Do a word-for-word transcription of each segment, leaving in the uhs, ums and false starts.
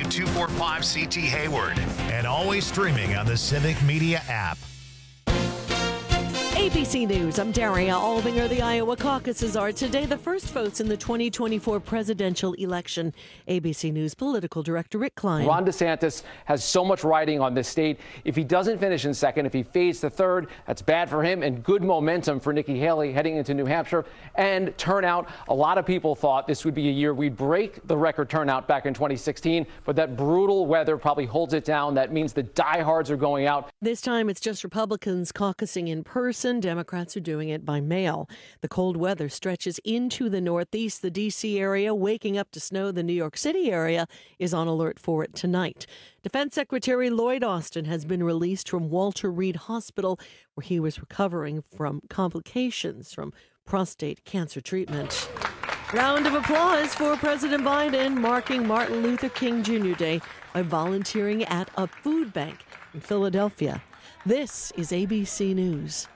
two forty-five C T Hayward. And always streaming on the Civic Media app. A B C News, I'm Daria Albinger. The Iowa caucuses are today the first votes in the twenty twenty-four presidential election. A B C News political director Rick Klein. Ron DeSantis has so much riding on this state. If he doesn't finish in second, if he fades to third, that's bad for him and good momentum for Nikki Haley heading into New Hampshire. And turnout, a lot of people thought this would be a year we'd break the record turnout back in twenty sixteen, but that brutal weather probably holds it down. That means the diehards are going out. This time it's just Republicans caucusing in person. Democrats are doing it by mail. The cold weather stretches into the Northeast, the D C area, waking up to snow. The New York City area is on alert for it tonight. Defense Secretary Lloyd Austin has been released from Walter Reed Hospital, where he was recovering from complications from prostate cancer treatment. Round of applause for President Biden, marking Martin Luther King Junior Day by volunteering at a food bank in Philadelphia. This is A B C News.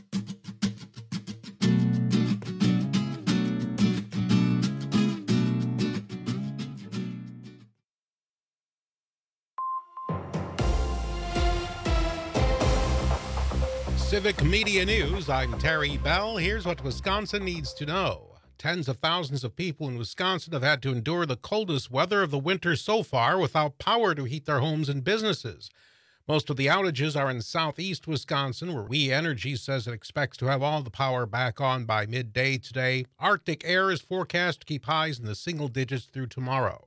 Civic Media News, I'm Terry Bell. Here's what Wisconsin needs to know. Tens of thousands of people in Wisconsin have had to endure the coldest weather of the winter so far without power to heat their homes and businesses. Most of the outages are in southeast Wisconsin, where We Energy says it expects to have all the power back on by midday today. Arctic air is forecast to keep highs in the single digits through tomorrow.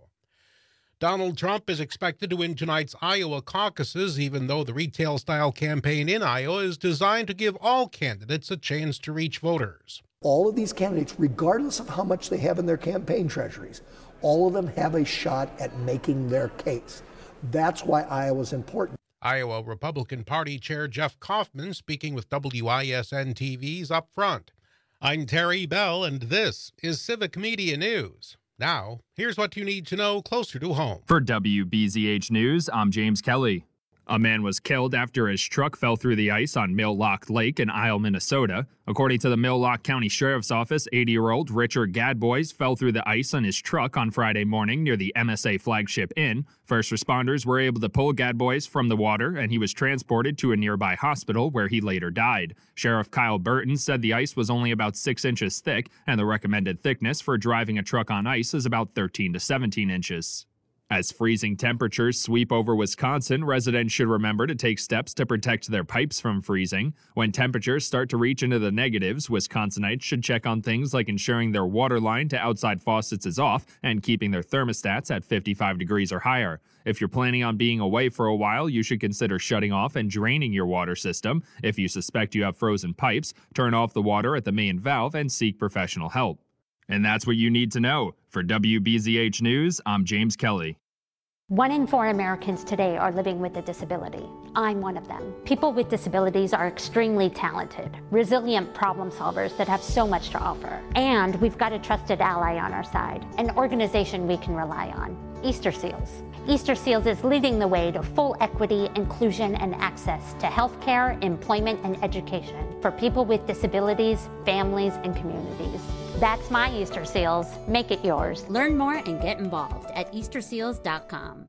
Donald Trump is expected to win tonight's Iowa caucuses, even though the retail-style campaign in Iowa is designed to give all candidates a chance to reach voters. All of these candidates, regardless of how much they have in their campaign treasuries, all of them have a shot at making their case. That's why Iowa's important. Iowa Republican Party Chair Jeff Kaufman speaking with W I S N T V's Up Front. I'm Terry Bell, and this is Civic Media News. Now, here's what you need to know closer to home. For W B Z H News, I'm James Kelly. A man was killed after his truck fell through the ice on Mill Lock Lake in Isle, Minnesota. According to the Mill Lock County Sheriff's Office, eighty-year-old Richard Gadbois fell through the ice on his truck on Friday morning near the M S A Flagship Inn. First responders were able to pull Gadbois from the water, and he was transported to a nearby hospital where he later died. Sheriff Kyle Burton said the ice was only about six inches thick, and the recommended thickness for driving a truck on ice is about thirteen to seventeen inches. As freezing temperatures sweep over Wisconsin, residents should remember to take steps to protect their pipes from freezing. When temperatures start to reach into the negatives, Wisconsinites should check on things like ensuring their water line to outside faucets is off and keeping their thermostats at fifty-five degrees or higher. If you're planning on being away for a while, you should consider shutting off and draining your water system. If you suspect you have frozen pipes, turn off the water at the main valve and seek professional help. And that's what you need to know. For W B Z H News, I'm James Kelly. One in four Americans today are living with a disability. I'm one of them. People with disabilities are extremely talented, resilient problem solvers that have so much to offer. And we've got a trusted ally on our side, an organization we can rely on, Easter Seals. Easter Seals is leading the way to full equity, inclusion, and access to healthcare, employment, and education for people with disabilities, families, and communities. That's my Easter Seals. Make it yours. Learn more and get involved at easter seals dot com.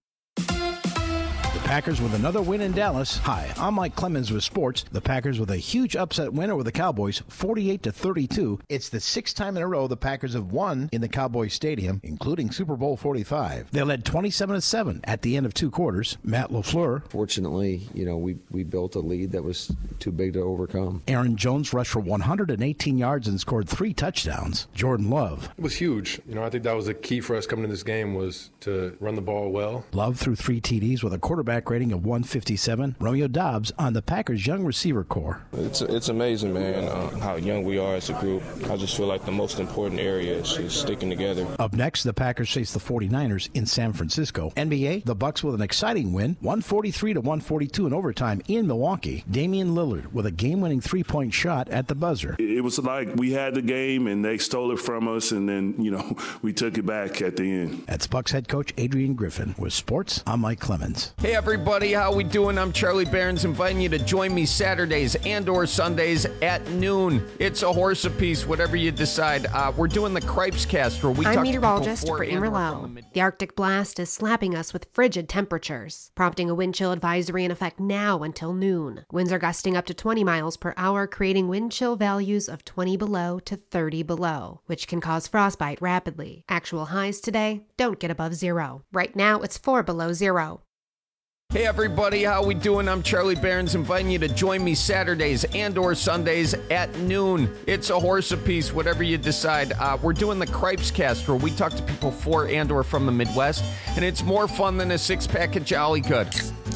The Packers with another win in Dallas. Hi, I'm Mike Clemens with sports. The Packers with a huge upset win over the Cowboys, forty-eight to thirty-two. It's the sixth time in a row the Packers have won in the Cowboys Stadium, including Super Bowl forty-five. They led twenty-seven to seven at the end of two quarters. Matt LaFleur. Fortunately, you know, we we built a lead that was too big to overcome. Aaron Jones rushed for one hundred eighteen yards and scored three touchdowns. Jordan Love. It was huge. You know, I think that was the key for us coming to this game was to run the ball well. Love threw three T Ds with a quarterback rating of one fifty-seven. Romeo Dobbs on the Packers' young receiver core. It's it's amazing, man, uh, how young we are as a group. I just feel like the most important area is just sticking together. Up next, the Packers face the forty-niners in San Francisco. N B A, the Bucks with an exciting win, one forty-three to one forty-two in overtime in Milwaukee. Damian Lillard with a game-winning three-point shot at the buzzer. It was like we had the game and they stole it from us, and then, you know, we took it back at the end. That's Bucks head coach Adrian Griffin. With sports, I'm Mike Clemens. Hey, Hey everybody, how we doing? I'm Charlie Barons, inviting you to join me Saturdays and or Sundays at noon. It's a horse apiece, whatever you decide. Uh, we're doing the Cripes Cast, where we I'm talk meteorologist to people Brittany Merlot. The Arctic blast is slapping us with frigid temperatures, prompting a wind chill advisory in effect now until noon. Winds are gusting up to twenty miles per hour, creating wind chill values of twenty below to thirty below, which can cause frostbite rapidly. Actual highs today don't get above zero. Right now, it's four below zero. Hey everybody, how we doing? I'm Charlie Barons, inviting you to join me Saturdays and or Sundays at noon. It's a horse apiece, whatever you decide. Uh, we're doing the Cripes Cast, where we talk to people for and or from the Midwest, and it's more fun than a six-pack of Jolly Good.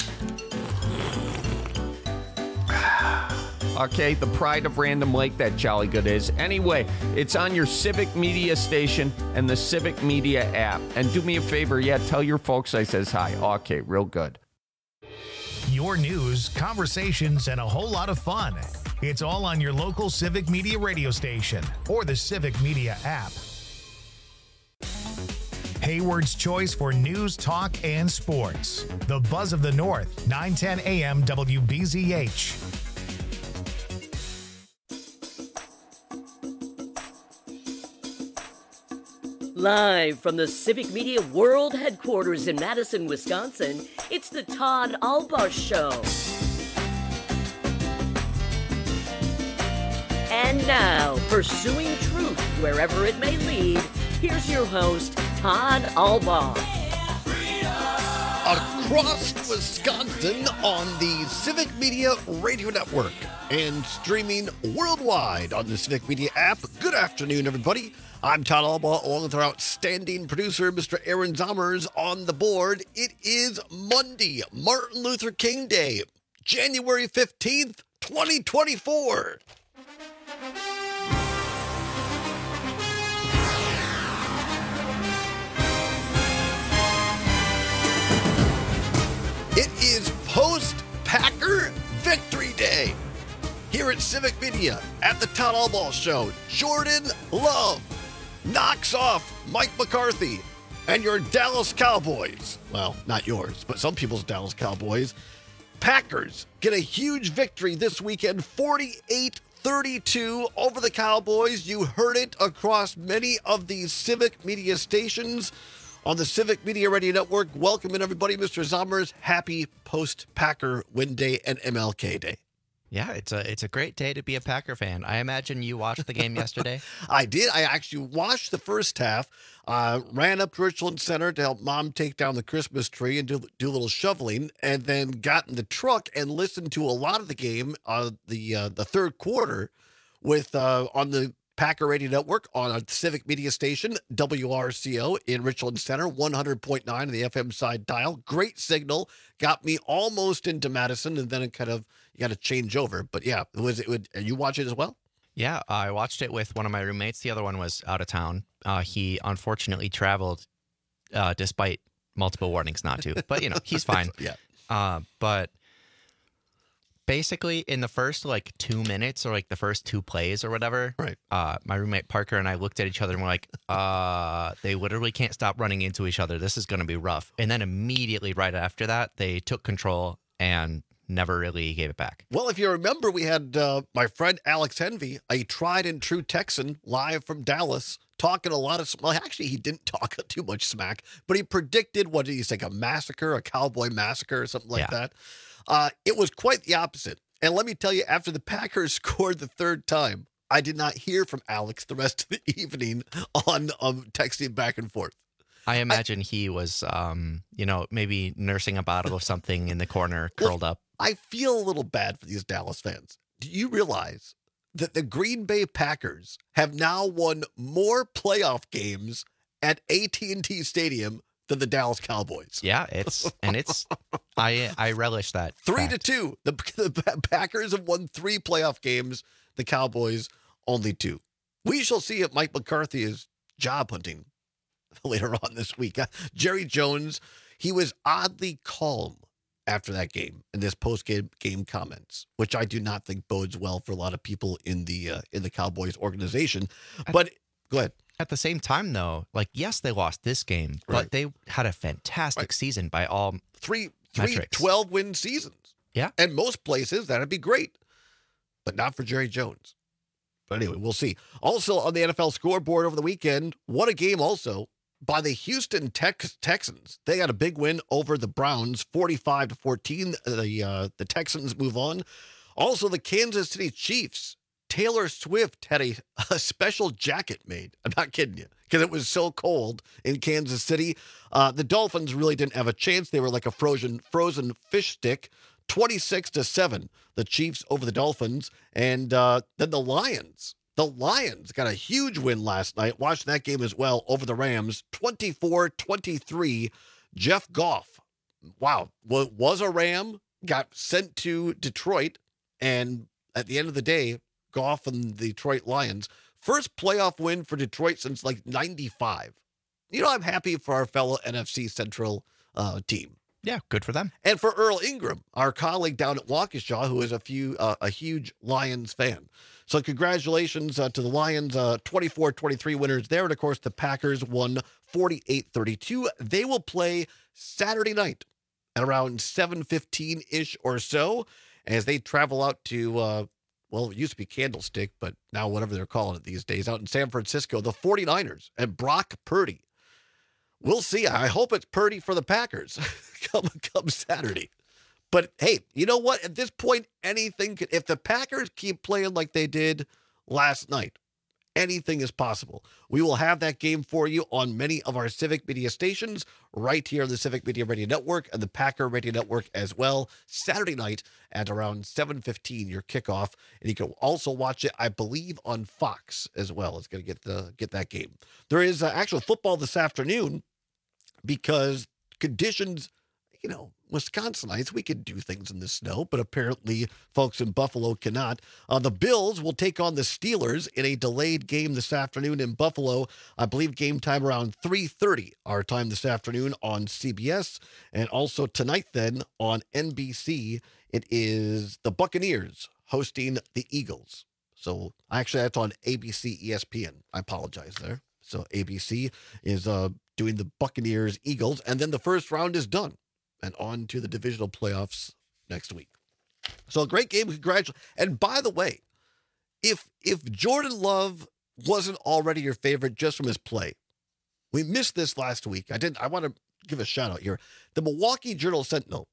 Okay, the pride of Random Lake, that Jolly Good is. Anyway, it's on your Civic Media station and the Civic Media app. And do me a favor, yeah, tell your folks I says hi. Okay, real good. Your news, conversations, and a whole lot of fun. It's all on your local Civic Media radio station or the Civic Media app. Hayward's choice for news, talk, and sports. The Buzz of the North, nine ten a m W B Z H. Live from the Civic Media World Headquarters in Madison, Wisconsin, it's the Todd Alba Show. And now, pursuing truth wherever it may lead, here's your host, Todd Alba. Across Wisconsin on the Civic Media Radio Network and streaming worldwide on the Civic Media app. Good afternoon, everybody. I'm Todd Alba, along with our outstanding producer, Mister Aaron Zommers, on the board. It is Monday, Martin Luther King Day, January fifteenth, twenty twenty-four. It is post-Packer Victory Day here at Civic Media at the Todd Alba Show. Jordan Love knocks off Mike McCarthy and your Dallas Cowboys. Well, not yours, but some people's Dallas Cowboys. Packers get a huge victory this weekend, forty-eight thirty-two over the Cowboys. You heard it across many of these Civic Media stations on the Civic Media Radio Network. Welcome in, everybody. Mister Zommers, happy post-Packer win day and M L K Day. Yeah, it's a it's a great day to be a Packer fan. I imagine you watched the game yesterday. I did. I actually watched the first half, uh, ran up to Richland Center to help Mom take down the Christmas tree and do, do a little shoveling, and then got in the truck and listened to a lot of the game, uh, the uh, the third quarter, with uh, on the Packer Radio Network on a Civic Media station, W R C O in Richland Center, one hundred point nine on the F M side dial. Great signal. Got me almost into Madison, and then it kind of, you got to change over. But yeah, it was it would, you watch it as well? Yeah, I watched it with one of my roommates. The other one was out of town. Uh, he unfortunately traveled uh, despite multiple warnings not to. But, you know, he's fine. Yeah. Uh, but basically, in the first, like, two minutes or, like, the first two plays or whatever, right. uh, my roommate Parker and I looked at each other and we're like, uh, they literally can't stop running into each other. This is going to be rough. And then immediately right after that, they took control and never really gave it back. Well, if you remember, we had uh, my friend Alex Henvey, a tried and true Texan, live from Dallas, talking a lot of, well, actually, he didn't talk too much smack, but he predicted, what did he say, a massacre, a cowboy massacre or something like Yeah. that. Uh, it was quite the opposite. And let me tell you, after the Packers scored the third time, I did not hear from Alex the rest of the evening on um, texting back and forth. I imagine I, he was, um, you know, maybe nursing a bottle of something in the corner, curled well, up. I feel a little bad for these Dallas fans. Do you realize that the Green Bay Packers have now won more playoff games at A T and T Stadium than the Dallas Cowboys? Yeah, it's and it's I I relish that. Three fact. to two. The, the Packers have won three playoff games. The Cowboys only two. We shall see if Mike McCarthy is job hunting later on this week. Uh, Jerry Jones, he was oddly calm after that game in this post-game game comments, which I do not think bodes well for a lot of people in the uh, in the Cowboys organization. But go ahead. At the same time, though, like, yes, they lost this game, Right. but they had a fantastic Right. season by all Three three metrics. twelve-win seasons. Yeah. And most places, that'd be great. But not for Jerry Jones. But anyway, we'll see. Also on the N F L scoreboard over the weekend, what a game also by the Houston Tex- Texans. They got a big win over the Browns, forty-five to fourteen. The, uh, the Texans move on. Also, the Kansas City Chiefs. Taylor Swift had a, a special jacket made. I'm not kidding you, because it was so cold in Kansas City. Uh, the Dolphins really didn't have a chance. They were like a frozen frozen fish stick. twenty-six to seven, the Chiefs over the Dolphins. And uh, then the Lions. The Lions got a huge win last night. Watched that game as well over the Rams. twenty-four twenty-three. Jeff Goff, wow, was a Ram, got sent to Detroit. And at the end of the day, Goff and the Detroit Lions, first playoff win for Detroit since like ninety-five. You know, I'm happy for our fellow N F C Central uh, team. Yeah, good for them. And for Earl Ingram, our colleague down at Waukesha, who is a few uh, a huge Lions fan. So congratulations uh, to the Lions, uh, twenty-four twenty-three winners there. And, of course, the Packers won forty-eight thirty-two. They will play Saturday night at around seven fifteen-ish or so as they travel out to, uh, well, it used to be Candlestick, but now whatever they're calling it these days, out in San Francisco, the forty-niners and Brock Purdy. We'll see. I hope it's Purdy for the Packers come, come Saturday. But, hey, you know what? At this point, anything could, if the Packers keep playing like they did last night, anything is possible. We will have that game for you on many of our Civic Media stations right here on the Civic Media Radio Network and the Packer Radio Network as well. Saturday night at around seven fifteen, your kickoff. And you can also watch it, I believe, on Fox as well. It's going to get the get that game. There is uh, actual football this afternoon because conditions, you know, Wisconsinites, we could do things in the snow, but apparently folks in Buffalo cannot. Uh, the Bills will take on the Steelers in a delayed game this afternoon in Buffalo. I believe game time around three thirty, our time this afternoon on C B S. And also tonight then on N B C, it is the Buccaneers hosting the Eagles. So actually that's on A B C E S P N. I apologize there. So A B C is uh, doing the Buccaneers Eagles, and then the first round is done. And on to the divisional playoffs next week. So a great game. Congratulations. And by the way, if if Jordan Love wasn't already your favorite just from his play, we missed this last week. I didn't. I want to give a shout out here. The Milwaukee Journal-Sentinel,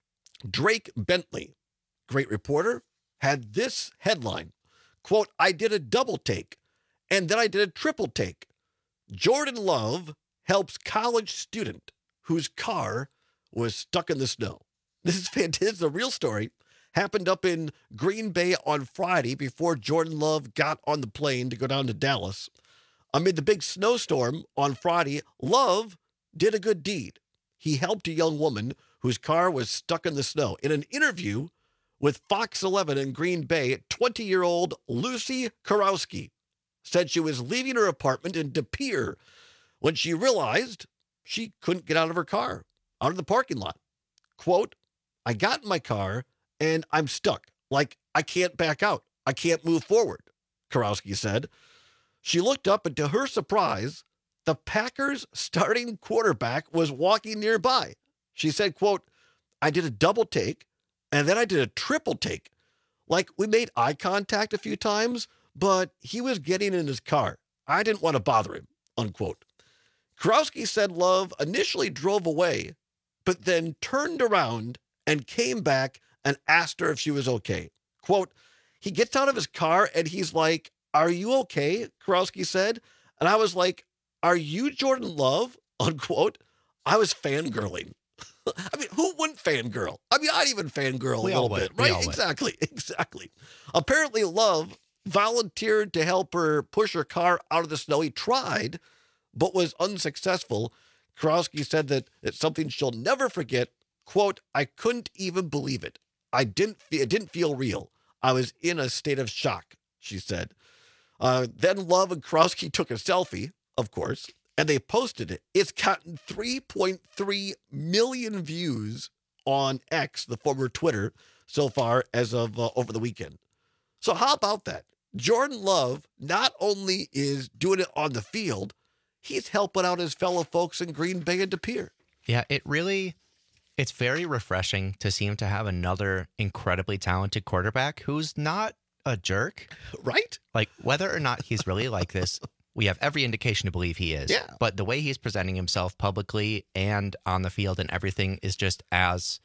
Drake Bentley, great reporter, had this headline, quote, "I did a double take and then I did a triple take. Jordan Love helps college student whose car was stuck in the snow." This is fantastic. This is a real story. Happened up in Green Bay on Friday before Jordan Love got on the plane to go down to Dallas. Amid the big snowstorm on Friday, Love did a good deed. He helped a young woman whose car was stuck in the snow. In an interview with Fox eleven in Green Bay, twenty-year-old Lucy Karowski said she was leaving her apartment in De Pere when she realized she couldn't get out of her car, out of the parking lot. Quote, "I got in my car and I'm stuck. Like, I can't back out. I can't move forward," Karowski said. She looked up and to her surprise, the Packers starting quarterback was walking nearby. She said, quote, "I did a double take and then I did a triple take. Like, we made eye contact a few times, but he was getting in his car. I didn't want to bother him," unquote. Karowski said Love initially drove away, but then turned around and came back and asked her if she was okay. Quote, "He gets out of his car and he's like, 'Are you okay?' Karowski said. And I was like, 'Are you Jordan Love?' Unquote. I was fangirling. I mean, who wouldn't fangirl? I mean, I'd even fangirl We a all little would. bit, We right? all would. Exactly, exactly. Apparently, Love volunteered to help her push her car out of the snow. He tried, but was unsuccessful. Karowski said that it's something she'll never forget. Quote, "I couldn't even believe it. I didn't fe- it didn't feel real. I was in a state of shock," she said. Uh, then Love and Karowski took a selfie, of course, and they posted it. It's gotten three point three million views on X, the former Twitter, so far as of uh, over the weekend. So how about that? Jordan Love not only is doing it on the field, he's helping out his fellow folks in Green Bay and De Pere. Yeah, it really, It's very refreshing to see him to have another incredibly talented quarterback who's not a jerk. Right? Like, whether or not he's really like this, we have every indication to believe he is. Yeah. But the way he's presenting himself publicly and on the field and everything is just as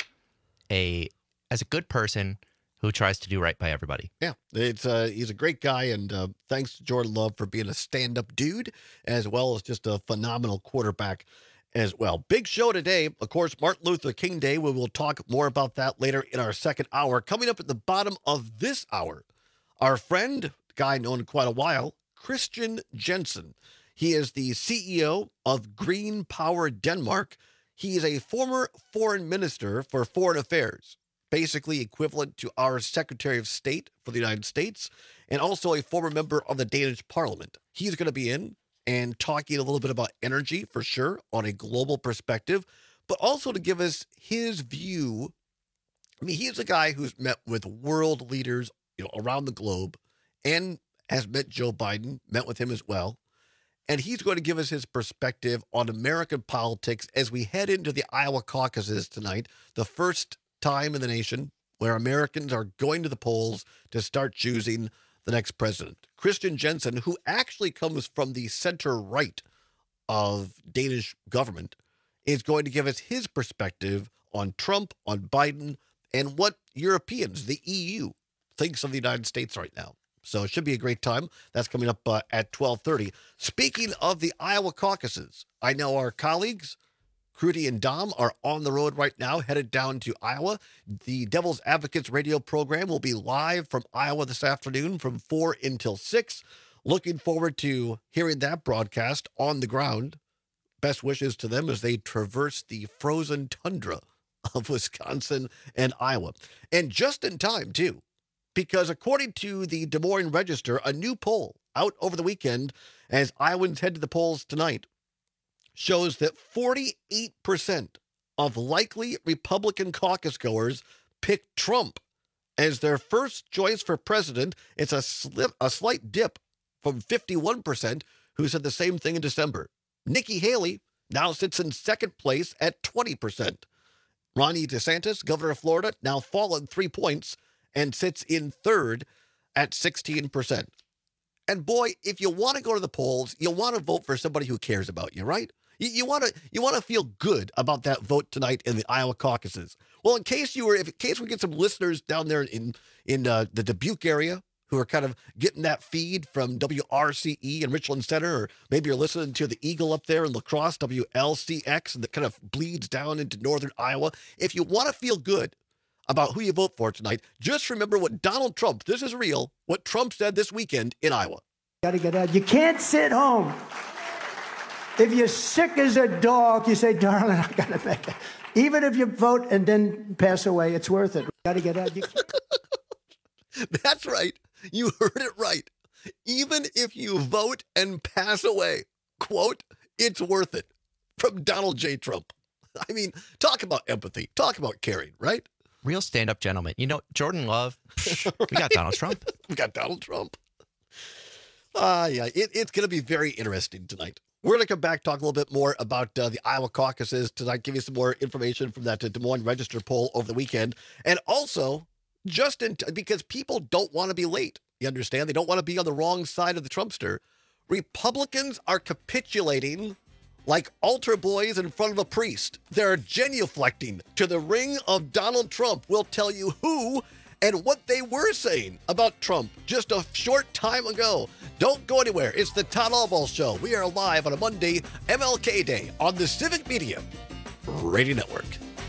a as a good person who tries to do right by everybody. Yeah, it's uh, he's a great guy, and uh, thanks to Jordan Love for being a stand-up dude, as well as just a phenomenal quarterback as well. Big show today. Of course, Martin Luther King Day. We will talk more about that later in our second hour. Coming up at the bottom of this hour, our friend, guy known quite a while, Christian Jensen. He is the C E O of Green Power Denmark. He is a former foreign minister for foreign affairs, basically equivalent to our Secretary of State for the United States, and also a former member of the Danish Parliament. He's going to be in and talking a little bit about energy, for sure, on a global perspective, but also to give us his view. I mean, he's a guy who's met with world leaders, you know, around the globe, and has met Joe Biden, met with him as well. And he's going to give us his perspective on American politics as we head into the Iowa caucuses tonight, the first time in the nation where Americans are going to the polls to start choosing the next president. Christian Jensen, who actually comes from the center right of Danish government, is going to give us his perspective on Trump, on Biden, and what Europeans, the E U, thinks of the United States right now. So it should be a great time. That's coming up uh, at twelve thirty. Speaking of the Iowa caucuses, I know our colleagues, Crudy and Dom, are on the road right now, headed down to Iowa. The Devil's Advocates radio program will be live from Iowa this afternoon from four until six. Looking forward to hearing that broadcast on the ground. Best wishes to them as they traverse the frozen tundra of Wisconsin and Iowa. And just in time, too, because according to the Des Moines Register, a new poll out over the weekend as Iowans head to the polls tonight shows that forty-eight percent of likely Republican caucus goers picked Trump as their first choice for president. It's a, slip, a slight dip from fifty-one percent who said the same thing in December. Nikki Haley now sits in second place at twenty percent. Ron DeSantis, governor of Florida, now fallen three points and sits in third at sixteen percent. And boy, if you want to go to the polls, you want to vote for somebody who cares about you, right? You, you want to you want to feel good about that vote tonight in the Iowa caucuses. Well, in case you were, if in case we get some listeners down there in in uh, the Dubuque area who are kind of getting that feed from W R C E in Richland Center, or maybe you're listening to the Eagle up there in La Crosse, W L C X, and that kind of bleeds down into northern Iowa. If you want to feel good about who you vote for tonight, just remember what Donald Trump, this is real, what Trump said this weekend in Iowa. Got to get out. You can't sit home. If you're sick as a dog, you say, darling, I got to make it. Even if you vote and then pass away, it's worth it. Got to get out. You That's right. You heard it right. Even if you vote and pass away, quote, it's worth it. From Donald J. Trump. I mean, talk about empathy. Talk about caring, right? Real stand-up gentleman. You know, Jordan Love, right? We got Donald Trump. We got Donald Trump. Ah, uh, yeah, it, it's going to be very interesting tonight. We're going to come back, talk a little bit more about uh, the Iowa caucuses tonight, give you some more information from that uh, Des Moines Register poll over the weekend. And also, just in t- because people don't want to be late. You understand? They don't want to be on the wrong side of the Trumpster. Republicans are capitulating like altar boys in front of a priest. They're genuflecting to the ring of Donald Trump. We'll tell you who and what they were saying about Trump just a short time ago. Don't go anywhere. It's the Todd Albaugh Show. We are live on a Monday, M L K Day, on the Civic Media Radio Network.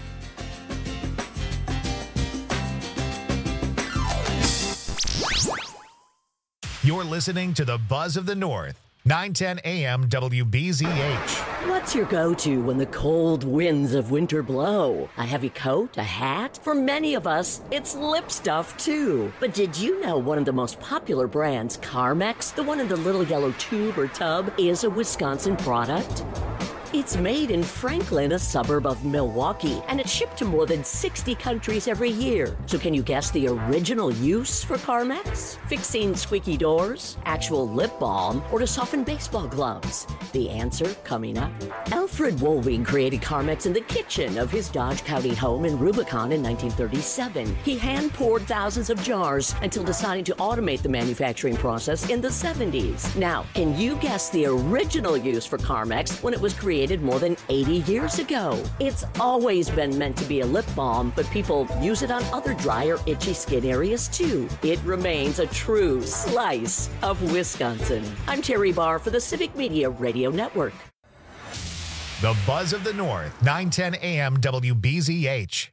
You're listening to the Buzz of the North. nine ten A M W B Z H. What's your go-to when the cold winds of winter blow? A heavy coat? A hat? For many of us, it's lip stuff too. But did you know one of the most popular brands, Carmex, the one in the little yellow tube or tub, is a Wisconsin product? It's made in Franklin, a suburb of Milwaukee, and it's shipped to more than sixty countries every year. So can you guess the original use for Carmex? Fixing squeaky doors, actual lip balm, or to soften baseball gloves? The answer coming up. Alfred Woolwing created Carmex in the kitchen of his Dodge County home in Rubicon in nineteen thirty-seven. He hand-poured thousands of jars until deciding to automate the manufacturing process in the seventies. Now, can you guess the original use for Carmex when it was created more than eighty years ago? It's always been meant to be a lip balm, but people use it on other dry or itchy skin areas too. It remains a true slice of Wisconsin. I'm Terry Barr for the Civic Media Radio Network. The Buzz of the North, nine ten A M W B Z H.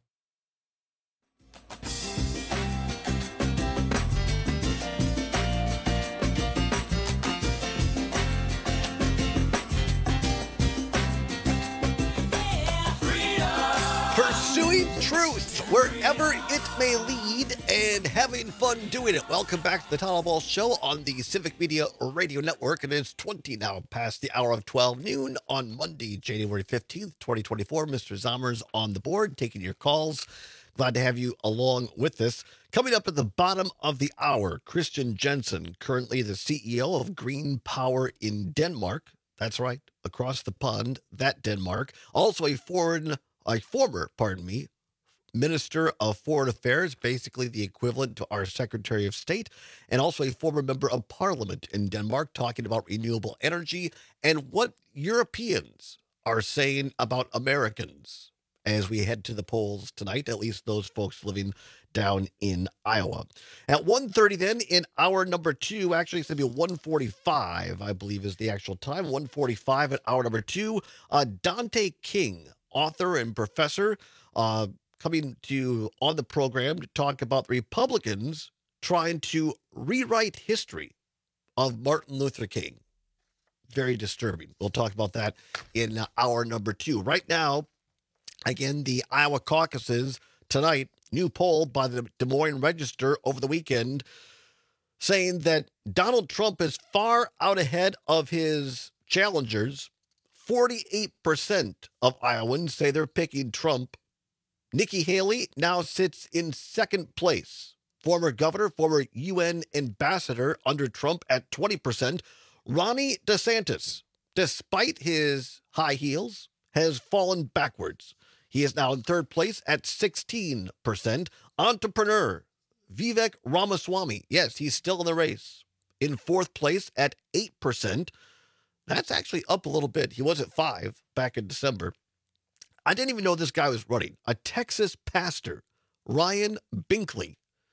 Pursuing truth wherever it may lead and having fun doing it. Welcome back to the Todd Ball Show on the Civic Media Radio Network. It is twenty now past the hour of twelve noon on Monday, January fifteenth, twenty twenty-four. Mister Zommers on the board, taking your calls. Glad to have you along with us. Coming up at the bottom of the hour, Christian Jensen, currently the C E O of Green Power in Denmark. That's right, across the pond, that Denmark. Also a foreign A former, pardon me, Minister of Foreign Affairs, basically the equivalent to our Secretary of State, and also a former member of Parliament in Denmark, talking about renewable energy and what Europeans are saying about Americans as we head to the polls tonight, at least those folks living down in Iowa. At one thirty then, in hour number two, actually it's going to be one forty-five, I believe is the actual time, one forty-five at hour number two, uh, Dante King, author and professor, uh, coming to you on the program to talk about the Republicans trying to rewrite history of Martin Luther King. Very disturbing. We'll talk about that in hour number two. Right now, again, the Iowa caucuses tonight, new poll by the Des Moines Register over the weekend, saying that Donald Trump is far out ahead of his challengers. forty-eight percent of Iowans say they're picking Trump. Nikki Haley now sits in second place. Former governor, former U N ambassador under Trump at twenty percent. Ronnie DeSantis, despite his high heels, has fallen backwards. He is now in third place at sixteen percent. Entrepreneur Vivek Ramaswamy, yes, he's still in the race, in fourth place at eight percent. That's actually up a little bit. He was at five back in December. I didn't even know this guy was running. A Texas pastor, Ryan Binkley,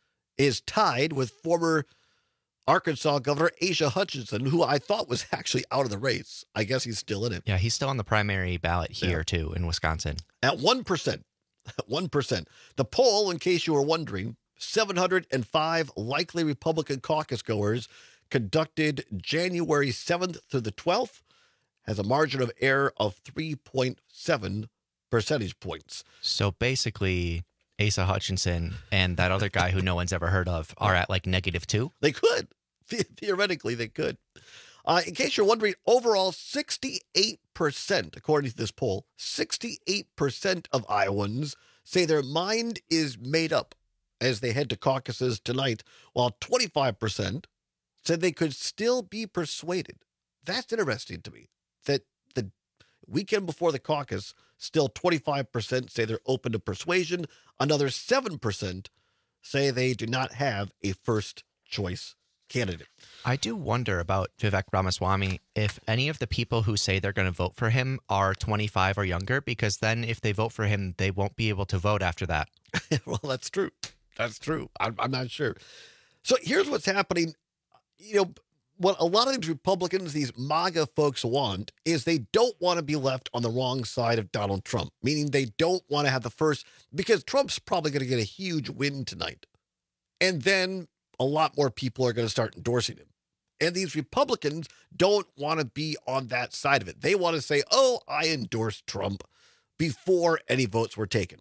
is tied with former Arkansas Governor Asa Hutchinson, who I thought was actually out of the race. I guess he's still in it. Yeah, he's still on the primary ballot here, yeah. too, in Wisconsin. At one percent. At one percent. The poll, in case you were wondering, seven hundred five likely Republican caucus goers conducted January seventh through the twelfth, has a margin of error of three point seven percentage points. So basically, Asa Hutchinson and that other guy who no one's ever heard of are at like negative two? They could. The- theoretically, they could. Uh, in case you're wondering, overall, sixty-eight percent, according to this poll, sixty-eight percent of Iowans say their mind is made up as they head to caucuses tonight, while twenty-five percent said they could still be persuaded. That's interesting to me, that the weekend before the caucus, still twenty-five percent say they're open to persuasion. Another seven percent say they do not have a first choice candidate. I do wonder about Vivek Ramaswamy if any of the people who say they're going to vote for him are twenty-five or younger, because then if they vote for him, they won't be able to vote after that. Well, that's true. That's true. I'm, I'm not sure. So here's what's happening. You know, what a lot of these Republicans, these MAGA folks want is they don't want to be left on the wrong side of Donald Trump, meaning they don't want to have the first, because Trump's probably going to get a huge win tonight. And then a lot more people are going to start endorsing him. And these Republicans don't want to be on that side of it. They want to say, oh, I endorsed Trump before any votes were taken.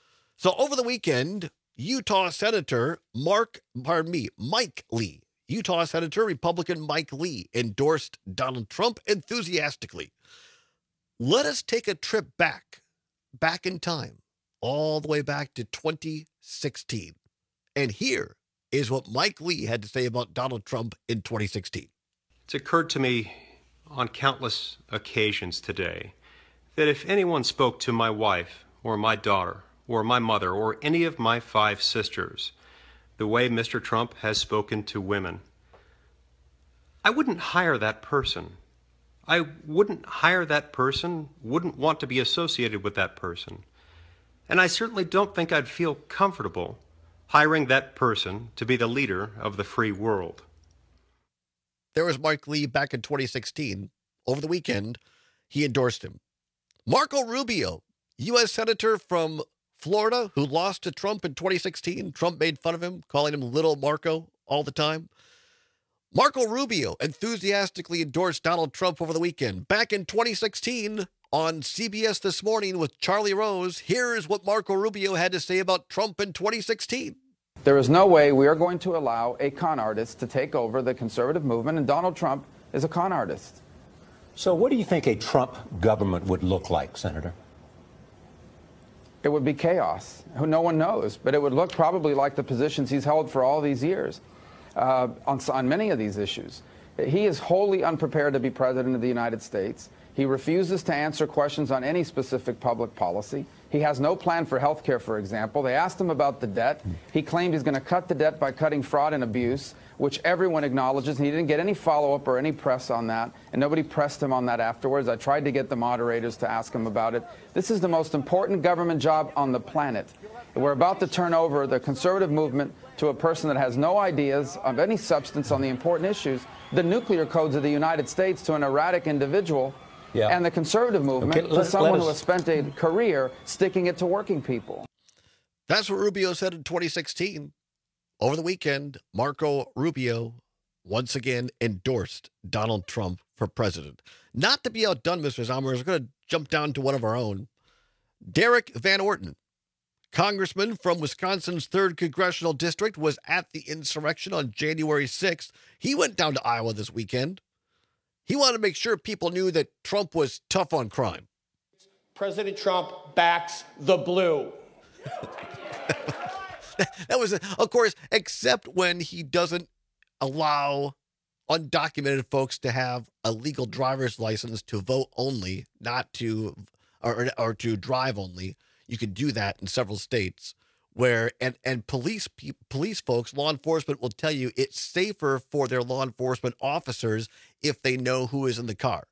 So over the weekend, Utah Senator Mark, pardon me, Mike Lee, Utah Senator Republican Mike Lee endorsed Donald Trump enthusiastically. Let us take a trip back, back in time, all the way back to twenty sixteen. And here is what Mike Lee had to say about Donald Trump in twenty sixteen. It's occurred to me on countless occasions today that if anyone spoke to my wife or my daughter or my mother or any of my five sisters the way Mister Trump has spoken to women, I wouldn't hire that person. I wouldn't hire that person, wouldn't want to be associated with that person. And I certainly don't think I'd feel comfortable hiring that person to be the leader of the free world. There was Mike Lee back in twenty sixteen. Over the weekend, he endorsed him. Marco Rubio, U S Senator from Florida, who lost to Trump in twenty sixteen. Trump made fun of him, calling him Little Marco all the time. Marco Rubio enthusiastically endorsed Donald Trump over the weekend. Back in twenty sixteen, on C B S This Morning with Charlie Rose, here's what Marco Rubio had to say about Trump in twenty sixteen. There is no way we are going to allow a con artist to take over the conservative movement, and Donald Trump is a con artist. So what do you think a Trump government would look like, Senator? It would be chaos. No one knows, but it would look probably like the positions he's held for all these years uh, on, on many of these issues. He is wholly unprepared to be president of the United States. He refuses to answer questions on any specific public policy. He has no plan for health care, for example. They asked him about the debt. He claimed he's going to cut the debt by cutting fraud and abuse, which everyone acknowledges. And he didn't get any follow-up or any press on that, and nobody pressed him on that afterwards. I tried to get the moderators to ask him about it. This is the most important government job on the planet. We're about to turn over the conservative movement to a person that has no ideas of any substance on the important issues, the nuclear codes of the United States, to an erratic individual. Yeah. And the conservative movement okay, let, to someone who has spent a career sticking it to working people. That's what Rubio said in twenty sixteen. Over the weekend, Marco Rubio once again endorsed Donald Trump for president. Not to be outdone, Mister Zomer, we're going to jump down to one of our own. Derek Van Orton, congressman from Wisconsin's third Congressional District, was at the insurrection on January sixth. He went down to Iowa this weekend. He wanted to make sure people knew that Trump was tough on crime. President Trump backs the blue. That was, of course, except when he doesn't allow undocumented folks to have a legal driver's license to vote only, not to, or, or to drive only. You can do that in several states. Where and and police police folks, law enforcement will tell you it's safer for their law enforcement officers if they know who is in the car.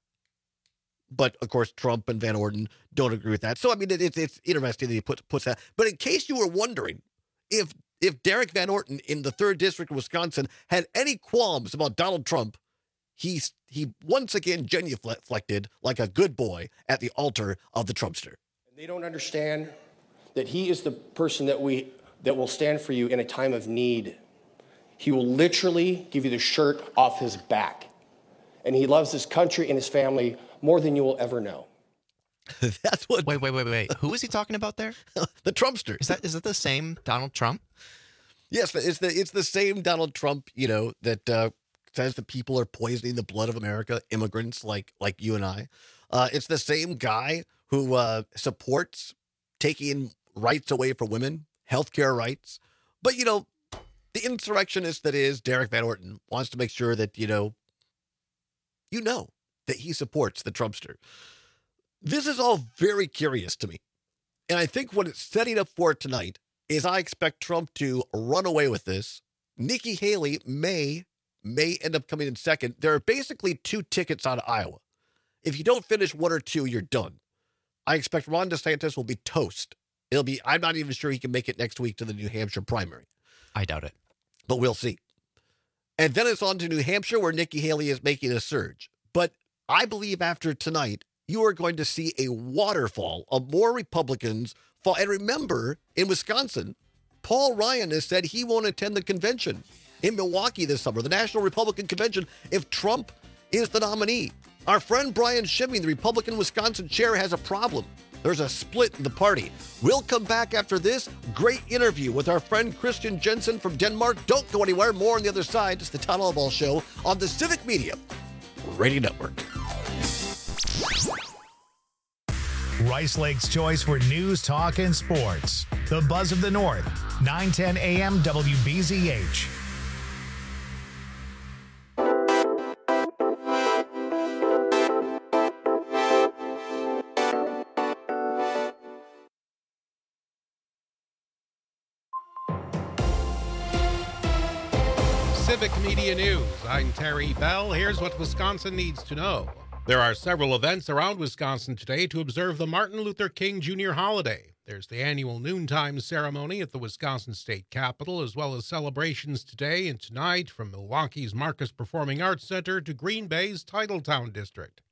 But of course, Trump and Van Orton don't agree with that. So I mean, it, it's it's interesting that he puts puts that. But in case you were wondering, if if Derek Van Orton in the third district of Wisconsin had any qualms about Donald Trump, he he once again genuflected like a good boy at the altar of the Trumpster. They don't understand that he is the person that we that will stand for you in a time of need. He will literally give you the shirt off his back. And he loves his country and his family more than you will ever know. That's what. Wait, wait, wait, wait. Who is he talking about there? The Trumpster. Is that is that the same Donald Trump? Yes, it's the it's the same Donald Trump. You know that uh, says that people are poisoning the blood of America, immigrants like like you and I. Uh, it's the same guy who uh, supports taking rights away from women, healthcare rights. But, you know, the insurrectionist that is Derek Van Orton wants to make sure that, you know, you know that he supports the Trumpster. This is all very curious to me. And I think what it's setting up for tonight is I expect Trump to run away with this. Nikki Haley may, may end up coming in second. There are basically two tickets out of Iowa. If you don't finish one or two, you're done. I expect Ron DeSantis will be toast. It'll be, I'm not even sure he can make it next week to the New Hampshire primary. I doubt it. But we'll see. And then it's on to New Hampshire where Nikki Haley is making a surge. But I believe after tonight, you are going to see a waterfall of more Republicans fall. And remember, in Wisconsin, Paul Ryan has said he won't attend the convention in Milwaukee this summer, the National Republican Convention, if Trump is the nominee. Our friend Brian Schimming, the Republican Wisconsin chair, has a problem. There's a split in the party. We'll come back after this great interview with our friend Christian Jensen from Denmark. Don't go anywhere. More on the other side. It's the Todd Allball Show on the Civic Media Radio Network. Rice Lake's choice for news, talk, and sports. The Buzz of the North, nine ten A M W B Z H. Civic Media News. I'm Terry Bell. Here's what Wisconsin needs to know. There are several events around Wisconsin today to observe the Martin Luther King Junior holiday. There's the annual noontime ceremony at the Wisconsin State Capitol, as well as celebrations today and tonight from Milwaukee's Marcus Performing Arts Center to Green Bay's Titletown District.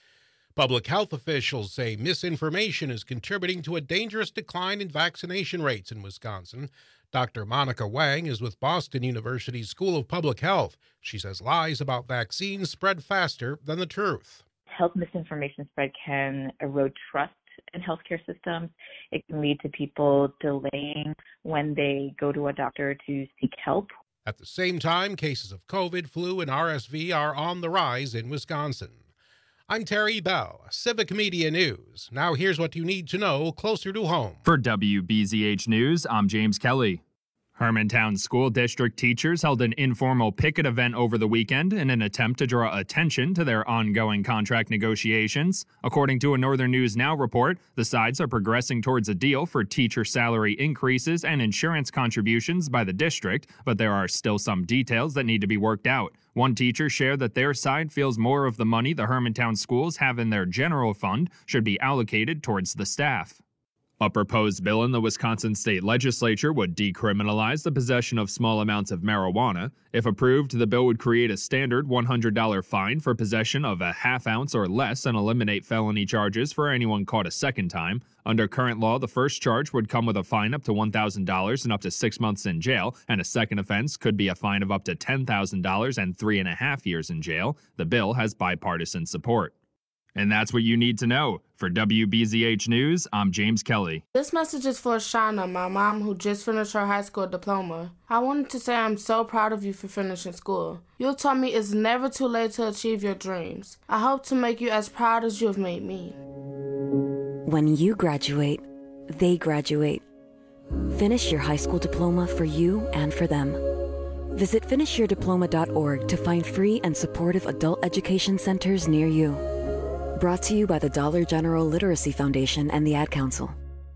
Public health officials say misinformation is contributing to a dangerous decline in vaccination rates in Wisconsin. Doctor Monica Wang is with Boston University's School of Public Health. She says lies about vaccines spread faster than the truth. Health misinformation spread can erode trust in healthcare systems. It can lead to people delaying when they go to a doctor to seek help. At the same time, cases of COVID, flu, and R S V are on the rise in Wisconsin. I'm Terry Bell, Civic Media News. Now here's what you need to know closer to home. For W B Z H News, I'm James Kelly. Hermantown School District teachers held an informal picket event over the weekend in an attempt to draw attention to their ongoing contract negotiations. According to a Northern News Now report, the sides are progressing towards a deal for teacher salary increases and insurance contributions by the district, but there are still some details that need to be worked out. One teacher shared that their side feels more of the money the Hermantown schools have in their general fund should be allocated towards the staff. A proposed bill in the Wisconsin state legislature would decriminalize the possession of small amounts of marijuana. If approved, the bill would create a standard one hundred dollars fine for possession of a half ounce or less and eliminate felony charges for anyone caught a second time. Under current law, the first charge would come with a fine up to one thousand dollars and up to six months in jail, and a second offense could be a fine of up to ten thousand dollars and three and a half years in jail. The bill has bipartisan support. And that's what you need to know. For W B Z H News, I'm James Kelly. This message is for Shauna, my mom, who just finished her high school diploma. I wanted to say I'm so proud of you for finishing school. You taught me it's never too late to achieve your dreams. I hope to make you as proud as you have made me. When you graduate, they graduate. Finish your high school diploma for you and for them. Visit finish your diploma dot org to find free and supportive adult education centers near you. Brought to you by the Dollar General Literacy Foundation and the Ad Council.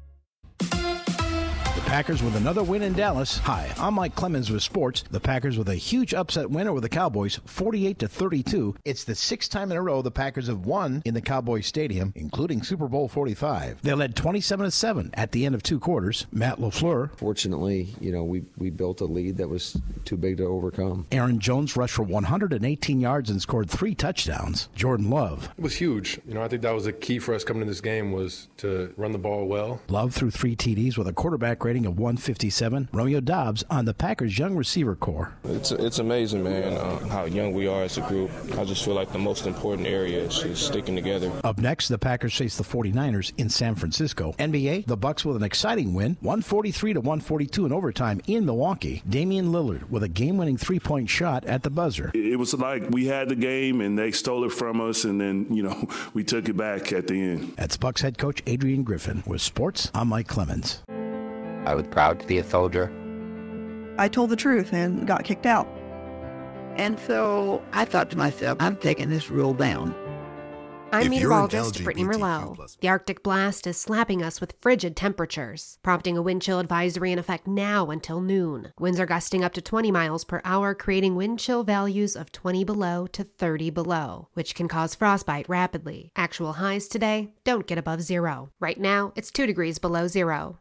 The Packers with another win in Dallas. Hi, I'm Mike Clemens with sports. The Packers with a huge upset win over the Cowboys, forty-eight to thirty-two. It's the sixth time in a row the Packers have won in the Cowboys Stadium, including Super Bowl forty-five. They led twenty-seven to seven at the end of two quarters. Matt LaFleur. Fortunately, you know, we we built a lead that was too big to overcome. Aaron Jones rushed for one hundred eighteen yards and scored three touchdowns. Jordan Love. It was huge. You know, I think that was the key for us coming to this game was to run the ball well. Love threw three T Ds with a quarterback rating of one fifty-seven. Romeo Dobbs on the Packers' young receiver core. It's it's amazing, man, uh, how young we are as a group. I just feel like the most important area is just sticking together. Up next, the Packers face the forty-niners in San Francisco. N B A, the Bucks with an exciting win, one forty-three to one forty-two in overtime in Milwaukee. Damian Lillard with a game-winning three-point shot at the buzzer. It was like we had the game and they stole it from us, and then, you know, we took it back at the end. That's Bucks head coach Adrian Griffin. With sports, I'm Mike Clemens. I was proud to be a soldier. I told the truth and got kicked out. And so I thought to myself, I'm taking this rule down. I'm meteorologist Brittany Merlot. The Arctic blast is slapping us with frigid temperatures, prompting a wind chill advisory in effect now until noon. Winds are gusting up to twenty miles per hour, creating wind chill values of twenty below to thirty below, which can cause frostbite rapidly. Actual highs today don't get above zero. Right now, it's two degrees below zero.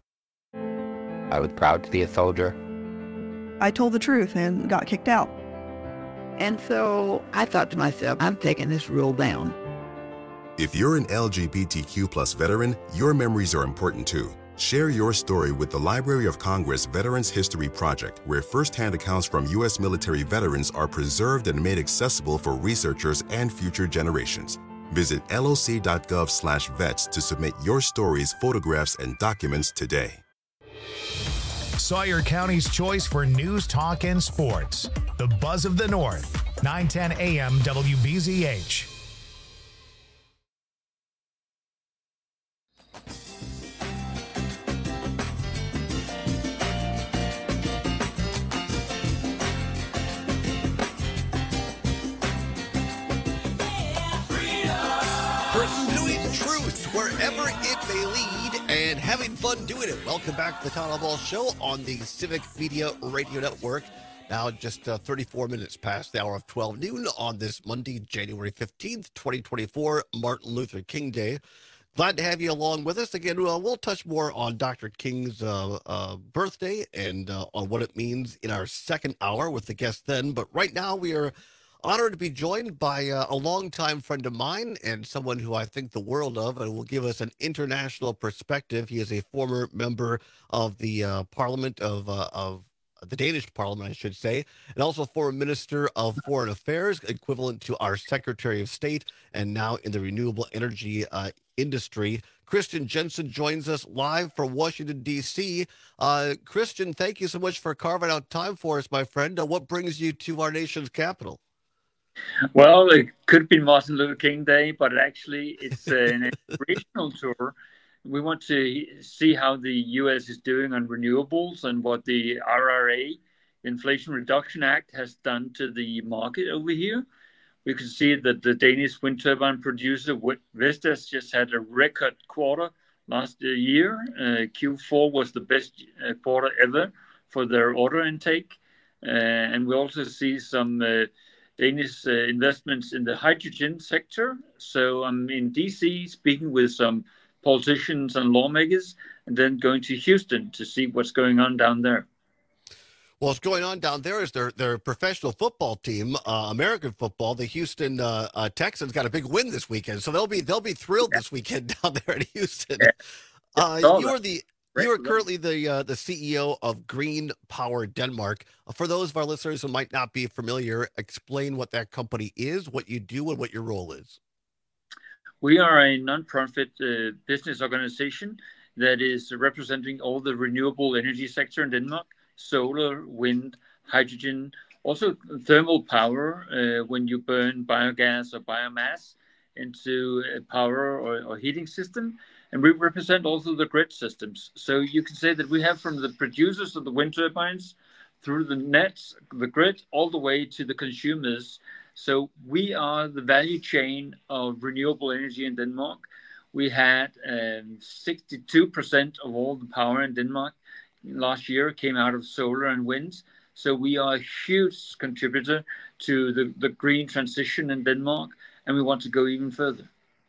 I was proud to be a soldier. I told the truth and got kicked out. And so I thought to myself, I'm taking this rule down. If you're an L G B T Q plus veteran, your memories are important too. Share your story with the Library of Congress Veterans History Project, where firsthand accounts from U S military veterans are preserved and made accessible for researchers and future generations. Visit loc.gov slash vets to submit your stories, photographs, and documents today. Sawyer County's choice for news, talk, and sports. The Buzz of the North, nine ten A M W B Z H. wherever it may lead, and having fun doing it. Welcome back to the Town Hall Ball Show on the Civic Media Radio Network. Now just uh, thirty-four minutes past the hour of twelve noon on this Monday, January fifteenth, twenty twenty-four, Martin Luther King Day. Glad to have you along with us. Again, uh, we'll touch more on Doctor King's uh, uh, birthday and uh, on what it means in our second hour with the guest then. But right now we are honored to be joined by uh, a longtime friend of mine and someone who I think the world of and will give us an international perspective. He is a former member of the uh, Parliament of uh, of the Danish Parliament, I should say, and also former Minister of Foreign Affairs, equivalent to our Secretary of State, and now in the renewable energy uh, industry. Christian Jensen joins us live from Washington, D C Uh, Christian, thank you so much for carving out time for us, my friend. Uh, what brings you to our nation's capital? Well, it could be Martin Luther King Day, but actually it's an inspirational tour. We want to see how the U S is doing on renewables and what the R R A, Inflation Reduction Act, has done to the market over here. We can see that the Danish wind turbine producer Vestas just had a record quarter last year. Uh, Q four was the best uh, quarter ever for their order intake. Uh, and we also see some uh, Danish uh, investments in the hydrogen sector. So I'm in D C speaking with some politicians and lawmakers, and then going to Houston to see what's going on down there. Well, what's going on down there is their their professional football team, uh, American football. The Houston uh, uh, Texans got a big win this weekend, so they'll be they'll be thrilled yeah. this weekend down there in Houston. Yeah. Uh, you are the you are currently the uh, the C E O of Green Power Denmark. Uh, for those of our listeners who might not be familiar, explain what that company is, what you do, and what your role is. We are a non-profit uh, business organization that is representing all the renewable energy sector in Denmark: solar, wind, hydrogen, also thermal power uh, when you burn biogas or biomass into a power or, or heating system. And we represent also the grid systems. So you can say that we have from the producers of the wind turbines through the nets, the grid, all the way to the consumers. So we are the value chain of renewable energy in Denmark. We had um, sixty-two percent of all the power in Denmark last year came out of solar and wind. So we are a huge contributor to the, the green transition in Denmark, and we want to go even further.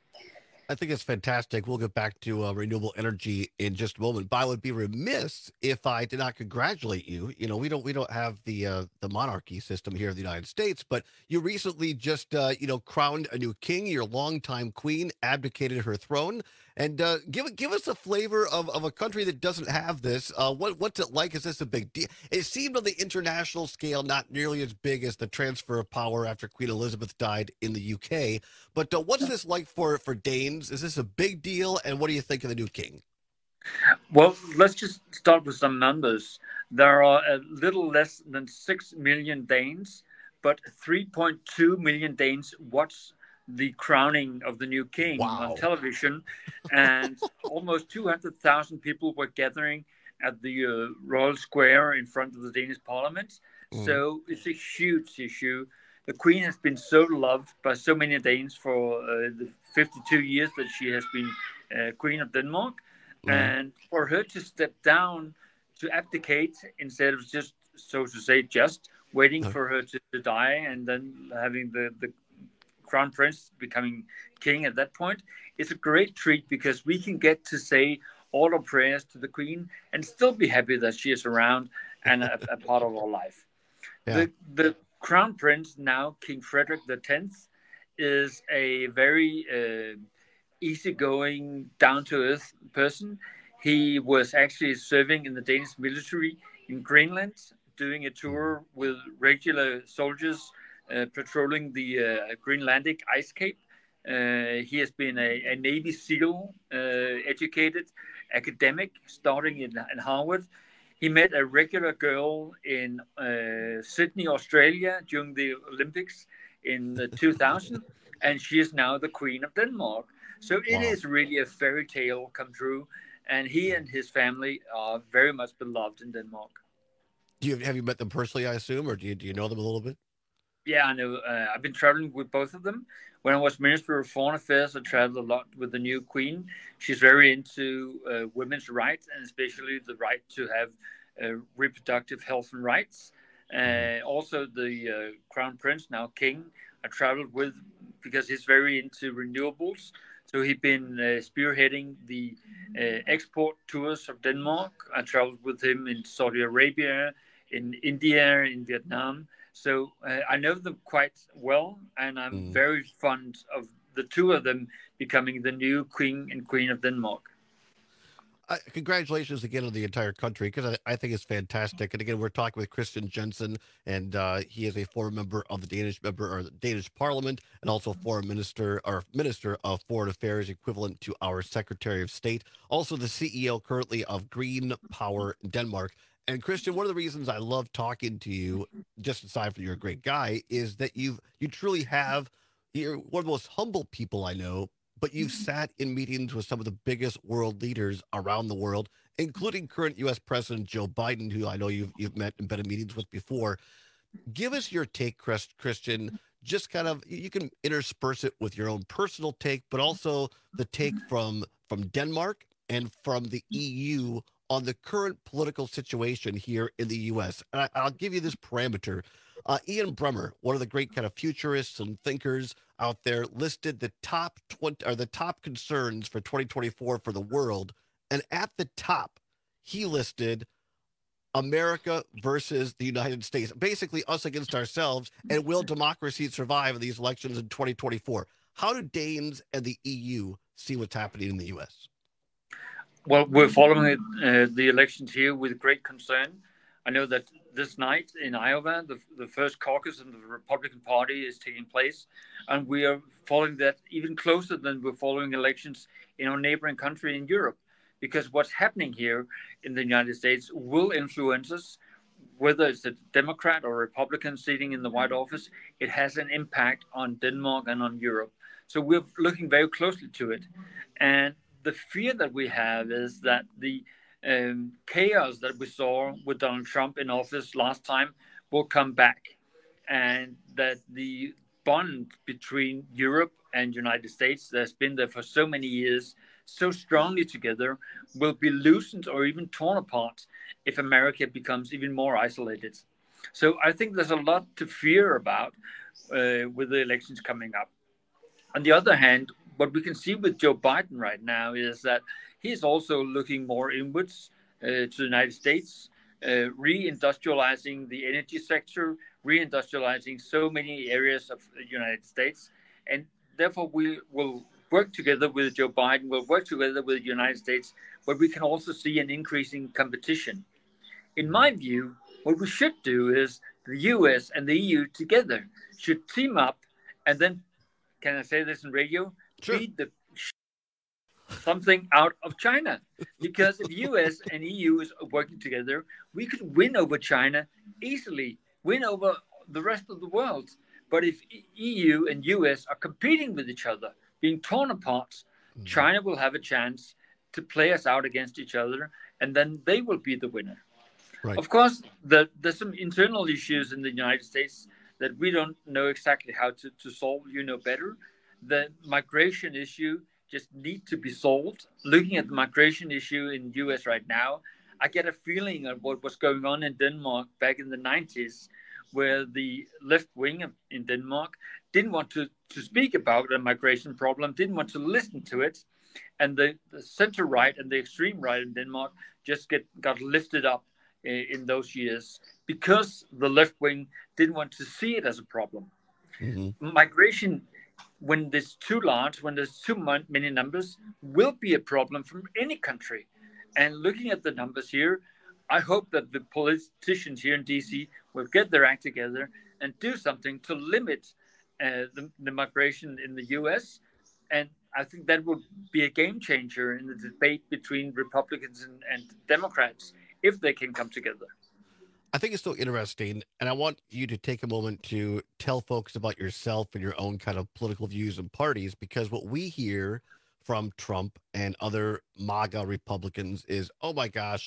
I think it's fantastic. We'll get back to uh, renewable energy in just a moment. But I would be remiss if I did not congratulate you. You know, we don't we don't have the uh, the monarchy system here in the United States, but you recently just uh, you know crowned a new king. Your longtime queen abdicated her throne, and uh, give give us a flavor of, of a country that doesn't have this. Uh, what what's it like? Is this a big deal? It seemed on the international scale not nearly as big as the transfer of power after Queen Elizabeth died in the U K. But uh, what's this like for for Danes? Is this a big deal? And what do you think of the new king? Well, let's just start with some numbers. There are a little less than six million Danes, but three point two million Danes watch the crowning of the new king wow. on television. And almost two hundred thousand people were gathering at the uh, Royal Square in front of the Danish Parliament. Mm. So it's a huge issue. The Queen has been so loved by so many Danes for uh, the fifty-two years that she has been uh, Queen of Denmark. Mm. And for her to step down, to abdicate, instead of just, so to say, just waiting mm. for her to, to die and then having the, the Crown Prince becoming king at that point, it's a great treat because we can get to say all our prayers to the Queen and still be happy that she is around and a, a part of our life. Yeah. The, the Crown Prince, now King Frederick the tenth, is a very uh, easygoing, down-to-earth person. He was actually serving in the Danish military in Greenland, doing a tour with regular soldiers uh, patrolling the uh, Greenlandic ice cape. Uh, he has been a, a Navy SEAL, uh, educated academic, starting in, in Harvard. He met a regular girl in uh, Sydney, Australia during the Olympics in uh, two thousand, and she is now the Queen of Denmark. So it wow. is really a fairy tale come true, and he and his family are very much beloved in Denmark. Do you have you met them personally, I assume, or do you do you know them a little bit? Yeah, I know. Uh, I've been traveling with both of them. When I was Minister of Foreign Affairs, I traveled a lot with the new Queen. She's very into uh, women's rights, and especially the right to have uh, reproductive health and rights. Uh, also, the uh, Crown Prince, now King, I traveled with because he's very into renewables. So he's been uh, spearheading the uh, export tours of Denmark. I traveled with him in Saudi Arabia, in India, in Vietnam. So uh, I know them quite well, and I'm mm. very fond of the two of them becoming the new King and Queen of Denmark. Uh, congratulations again on the entire country, because I, I think it's fantastic. And again, we're talking with Christian Jensen, and uh, he is a former member of the Danish member or the Danish Parliament, and also foreign minister or minister of foreign affairs, equivalent to our Secretary of State. Also, the C E O currently of Green Power Denmark. And Christian, one of the reasons I love talking to you, just aside from you're a great guy, is that you you truly have you're one of the most humble people I know. But you've sat in meetings with some of the biggest world leaders around the world, including current U S President Joe Biden, who I know you've, you've met and been in meetings with before. Give us your take, Christian. Just kind of, you can intersperse it with your own personal take, but also the take from, from Denmark and from the E U on the current political situation here in the U S. And I, I'll give you this parameter. Uh, Ian Bremmer, one of the great kind of futurists and thinkers out there, listed the top twenty or the top concerns for twenty twenty-four for the world, and at the top, he listed America versus the United States, basically us against ourselves, and will democracy survive in these elections in twenty twenty-four? How do Danes and the E U see what's happening in the U S? Well, we're following uh, the elections here with great concern. I know that this night in Iowa, the, the first caucus in the Republican Party is taking place, and we are following that even closer than we're following elections in our neighboring country in Europe, because what's happening here in the United States will influence us. Whether it's a Democrat or Republican sitting in the White Office, it has an impact on Denmark and on Europe. So we're looking very closely to it. And the fear that we have is that the Um, chaos that we saw with Donald Trump in office last time will come back, and that the bond between Europe and United States that's been there for so many years, so strongly together, will be loosened or even torn apart if America becomes even more isolated. So I think there's a lot to fear about uh, with the elections coming up. On the other hand, what we can see with Joe Biden right now is that he's also looking more inwards uh, to the United States, uh, reindustrializing the energy sector, reindustrializing so many areas of the United States. And therefore, we will work together with Joe Biden, we'll work together with the United States, but we can also see an increasing competition. In my view, what we should do is the U S and the E U together should team up and then, can I say this in radio? Sure. Beat the something out of China, because if U S and E U is working together, we could win over China easily, win over the rest of the world. But if E U and U S are competing with each other, being torn apart, mm-hmm. China will have a chance to play us out against each other, and then they will be the winner. Right. Of course, the, there's some internal issues in the United States that we don't know exactly how to, to solve. You know better. The migration issue just need to be solved. Looking at the migration issue in the U S right now, I get a feeling of what was going on in Denmark back in the nineties, where the left wing in Denmark didn't want to, to speak about the migration problem, didn't want to listen to it. And the, the center right and the extreme right in Denmark just get got lifted up in, in those years because the left wing didn't want to see it as a problem. Mm-hmm. Migration, when there's too large, when there's too many numbers, will be a problem from any country. And looking at the numbers here, I hope that the politicians here in D C will get their act together and do something to limit uh, the, the migration in the U S. And I think that will be a game changer in the debate between Republicans and, and Democrats if they can come together. I think it's so interesting, and I want you to take a moment to tell folks about yourself and your own kind of political views and parties, because what we hear from Trump and other MAGA Republicans is, oh my gosh,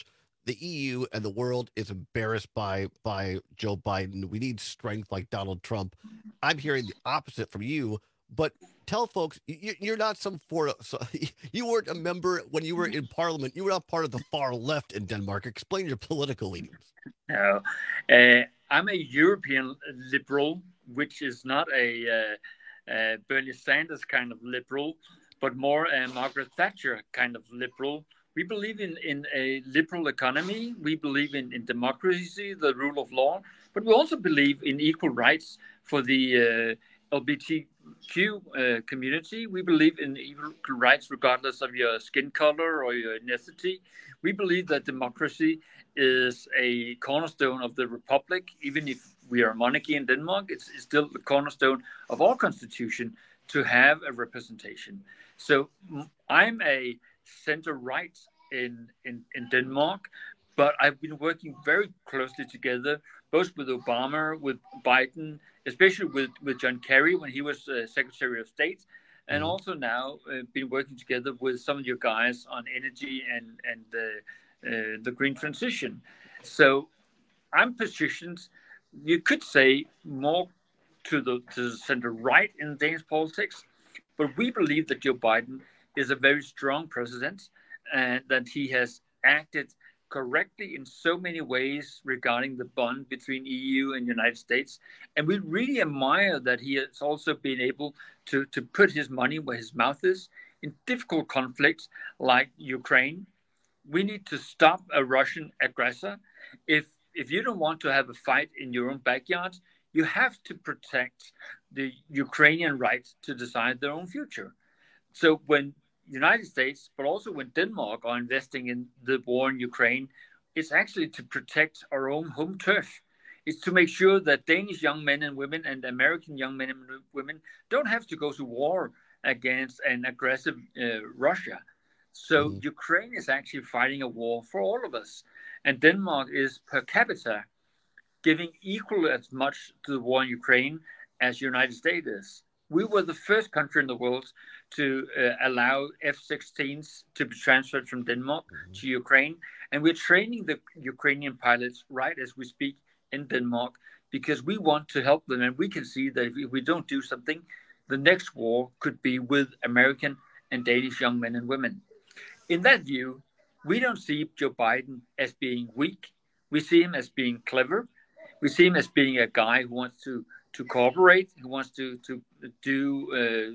the E U and the world is embarrassed by by Joe Biden. We need strength like Donald Trump. I'm hearing the opposite from you, but tell folks you, you're not some for so, you weren't a member when you were in Parliament. You were not part of the far left in Denmark. Explain your political leanings. No, uh, I'm a European liberal, which is not a uh, uh, Bernie Sanders kind of liberal, but more a Margaret Thatcher kind of liberal. We believe in, in a liberal economy. We believe in, in democracy, the rule of law, but we also believe in equal rights for the uh, L G B T Q uh, community. We believe in equal rights regardless of your skin color or your ethnicity. We believe that democracy is a cornerstone of the republic. Even if we are a monarchy in Denmark, it's, it's still the cornerstone of our constitution to have a representation. So I'm a center-right in, in, in Denmark, but I've been working very closely together, both with Obama, with Biden, especially with, with John Kerry when he was uh, Secretary of State, and mm-hmm. also now uh, been working together with some of your guys on energy and, and uh, uh, the green transition. So I'm positioned, you could say, more to the, to the center-right in Danish politics, but we believe that Joe Biden is a very strong president and that he has acted correctly in so many ways regarding the bond between E U and United States. And we really admire that he has also been able to, to put his money where his mouth is in difficult conflicts like Ukraine. We need to stop a Russian aggressor. If, if you don't want to have a fight in your own backyard, you have to protect the Ukrainian right to decide their own future. So when United States, but also when Denmark are investing in the war in Ukraine, it's actually to protect our own home turf. It's to make sure that Danish young men and women and American young men and women don't have to go to war against an aggressive uh, Russia. So mm-hmm. Ukraine is actually fighting a war for all of us. And Denmark is per capita giving equal as much to the war in Ukraine as the United States is. We were the first country in the world to uh, allow F sixteens to be transferred from Denmark mm-hmm. to Ukraine. And we're training the Ukrainian pilots right as we speak in Denmark because we want to help them. And we can see that if we don't do something, the next war could be with American and Danish young men and women. In that view, we don't see Joe Biden as being weak. We see him as being clever. We see him as being a guy who wants to to cooperate, who wants to, to do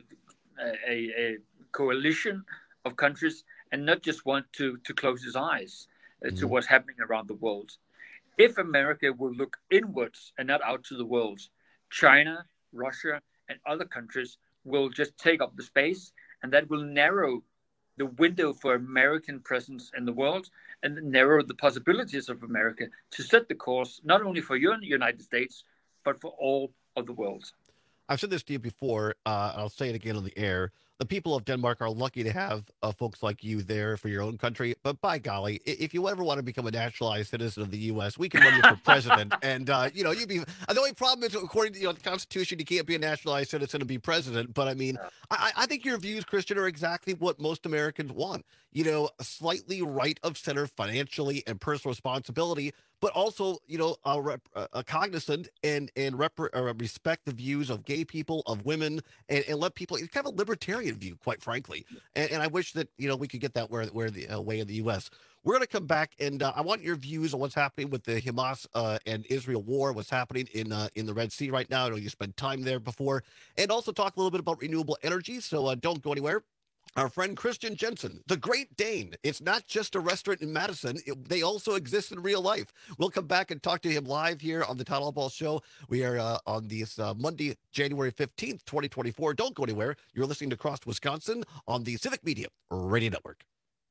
uh, a, a coalition of countries and not just want to, to close his eyes uh, mm-hmm. to what's happening around the world. If America will look inwards and not out to the world, China, Russia, and other countries will just take up the space, and that will narrow the window for American presence in the world and narrow the possibilities of America to set the course, not only for your United States, but for all of the world. I've said this to you before, uh, I'll say it again on the air. The people of Denmark are lucky to have uh, folks like you there for your own country. But by golly, if you ever want to become a naturalized citizen of the U S, we can run you for president. And, uh, you know, you'd be – the only problem is, according to you know, the Constitution, you can't be a naturalized citizen and be president. But, I mean, I, I think your views, Christian, are exactly what most Americans want. You know, slightly right of center financially and personal responsibility, but also, you know, uh, rep, uh, cognizant and and rep, uh, respect the views of gay people, of women, and, and let people. It's kind of a libertarian view, quite frankly. And, and I wish that you know we could get that where where the uh, way in the U S. We're going to come back, and uh, I want your views on what's happening with the Hamas uh, and Israel war. What's happening in uh, in the Red Sea right now? I know you spent time there before, and also talk a little bit about renewable energy. So uh, don't go anywhere. Our friend Christian Jensen, the Great Dane. It's not just a restaurant in Madison. It, they also exist in real life. We'll come back and talk to him live here on the Todd Allball Show. We are uh, on this uh, Monday, January fifteenth, twenty twenty-four. Don't go anywhere. You're listening to Cross Wisconsin on the Civic Media Radio Network.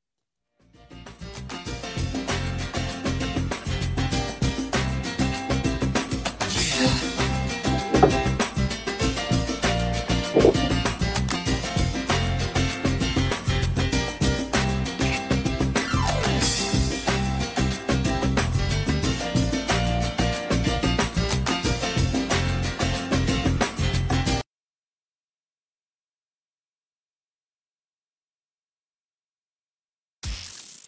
Yeah.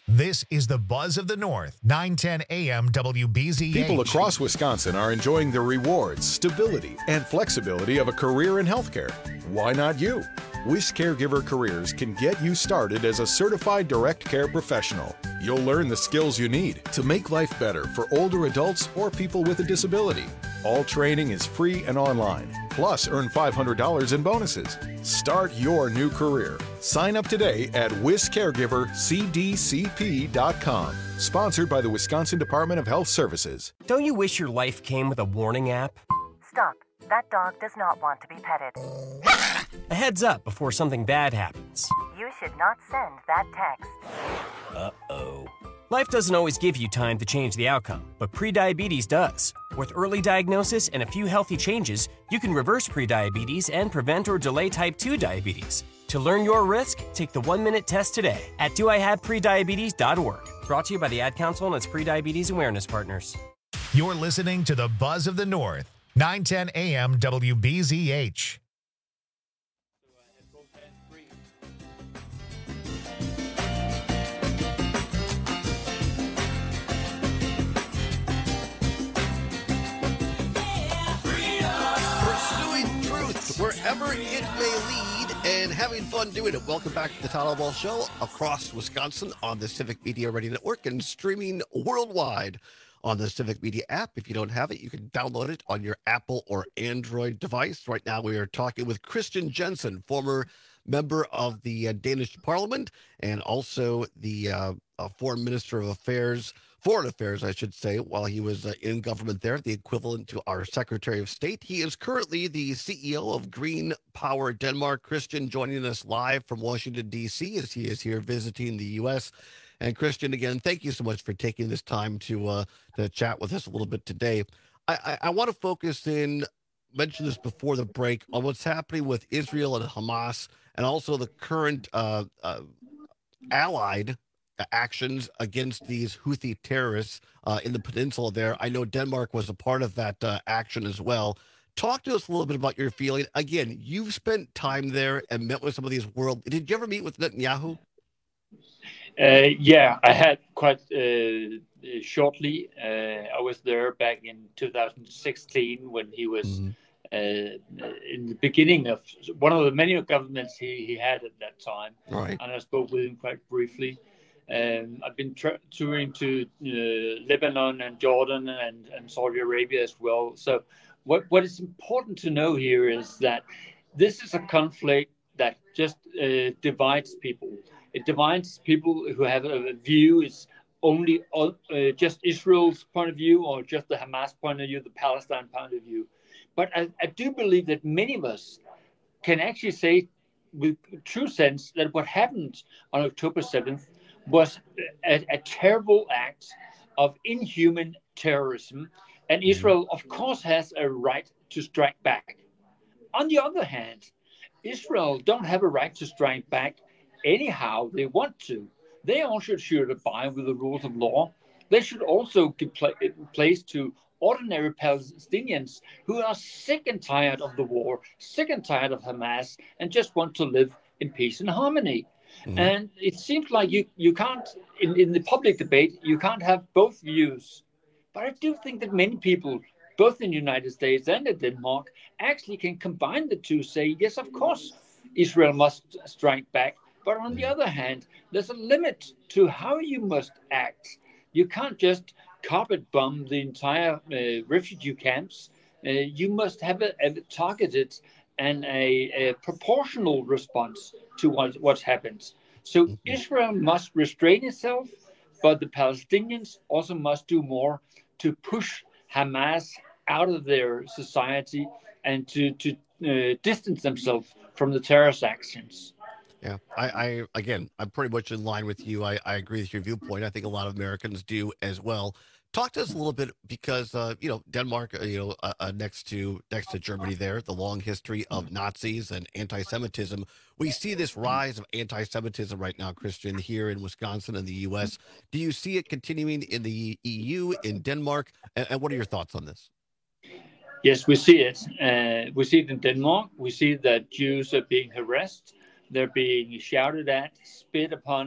This is the Buzz of the North, nine ten A M W B Z H. People across Wisconsin are enjoying the rewards, stability, and flexibility of a career in healthcare. Why not you? Wish Caregiver Careers can get you started as a certified direct care professional. You'll learn the skills you need to make life better for older adults or people with a disability. All training is free and online. Plus, earn five hundred dollars in bonuses. Start your new career. Sign up today at wis caregiver c d c p dot com. Sponsored by the Wisconsin Department of Health Services. Don't you wish your life came with a warning app? Stop. That dog does not want to be petted. A heads up before something bad happens. You should not send that text. Uh-oh. Life doesn't always give you time to change the outcome, but prediabetes does. With early diagnosis and a few healthy changes, you can reverse prediabetes and prevent or delay type two diabetes. To learn your risk, take the one-minute test today at do I have prediabetes dot org. Brought to you by the Ad Council and its prediabetes awareness partners. You're listening to the Buzz of the North, nine ten A M W B Z H. Wherever it may lead, and having fun doing it. Welcome back to the Todd Ball Show across Wisconsin on the Civic Media Radio Network and streaming worldwide on the Civic Media app. If you don't have it, you can download it on your Apple or Android device. Right now, we are talking with Christian Jensen, former member of the uh, Danish Parliament and also the uh, uh, Foreign Minister of Affairs Foreign Affairs, I should say, while he was uh, in government there, the equivalent to our Secretary of State. He is currently the C E O of Green Power Denmark. Christian joining us live from Washington, D C as he is here visiting the U S. And Christian, again, thank you so much for taking this time to uh, to chat with us a little bit today. I, I, I want to focus in, mention this before the break, on what's happening with Israel and Hamas and also the current uh, uh, allied actions against these Houthi terrorists uh, in the peninsula there. I know Denmark was a part of that uh, action as well. Talk to us a little bit about your feeling. Again, you've spent time there and met with some of these world. Did you ever meet with Netanyahu? Uh, yeah, I had quite uh, shortly. Uh, I was there back in two thousand sixteen when he was mm-hmm. uh, in the beginning of one of the many governments he, he had at that time. Right. And I spoke with him quite briefly. Um, I've been tra- touring to uh, Lebanon and Jordan and, and Saudi Arabia as well. So what, what is important to know here is that this is a conflict that just uh, divides people. It divides people who have a view is only uh, just Israel's point of view or just the Hamas point of view, the Palestine point of view. But I, I do believe that many of us can actually say with true sense that what happened on October seventh was a, a terrible act of inhuman terrorism. And Israel, of course, has a right to strike back. On the other hand, Israel don't have a right to strike back anyhow they want to. They also should abide with the rules of law. They should also give place to ordinary Palestinians who are sick and tired of the war, sick and tired of Hamas, and just want to live in peace and harmony. Mm-hmm. And it seems like you, you can't, in, in the public debate, you can't have both views. But I do think that many people, both in the United States and in Denmark, actually can combine the two, say, yes, of course, Israel must strike back. But on the other hand, there's a limit to how you must act. You can't just carpet bomb the entire uh, refugee camps. Uh, you must have a, a targeted and a, a proportional response to what, what's happened. So mm-hmm. Israel must restrain itself, but the Palestinians also must do more to push Hamas out of their society and to, to uh, distance themselves from the terrorist actions. Yeah, I, I again, I'm pretty much in line with you. I, I agree with your viewpoint. I think a lot of Americans do as well. Talk to us a little bit because uh, you know Denmark, uh, you know, uh, uh, next to next to Germany, there, the long history of Nazis and anti-Semitism. We see this rise of anti-Semitism right now, Christian, here in Wisconsin and the U S. Do you see it continuing in the E U, in Denmark, and, and what are your thoughts on this? Yes, we see it. Uh, we see it in Denmark. We see that Jews are being harassed. They're being shouted at, spit upon,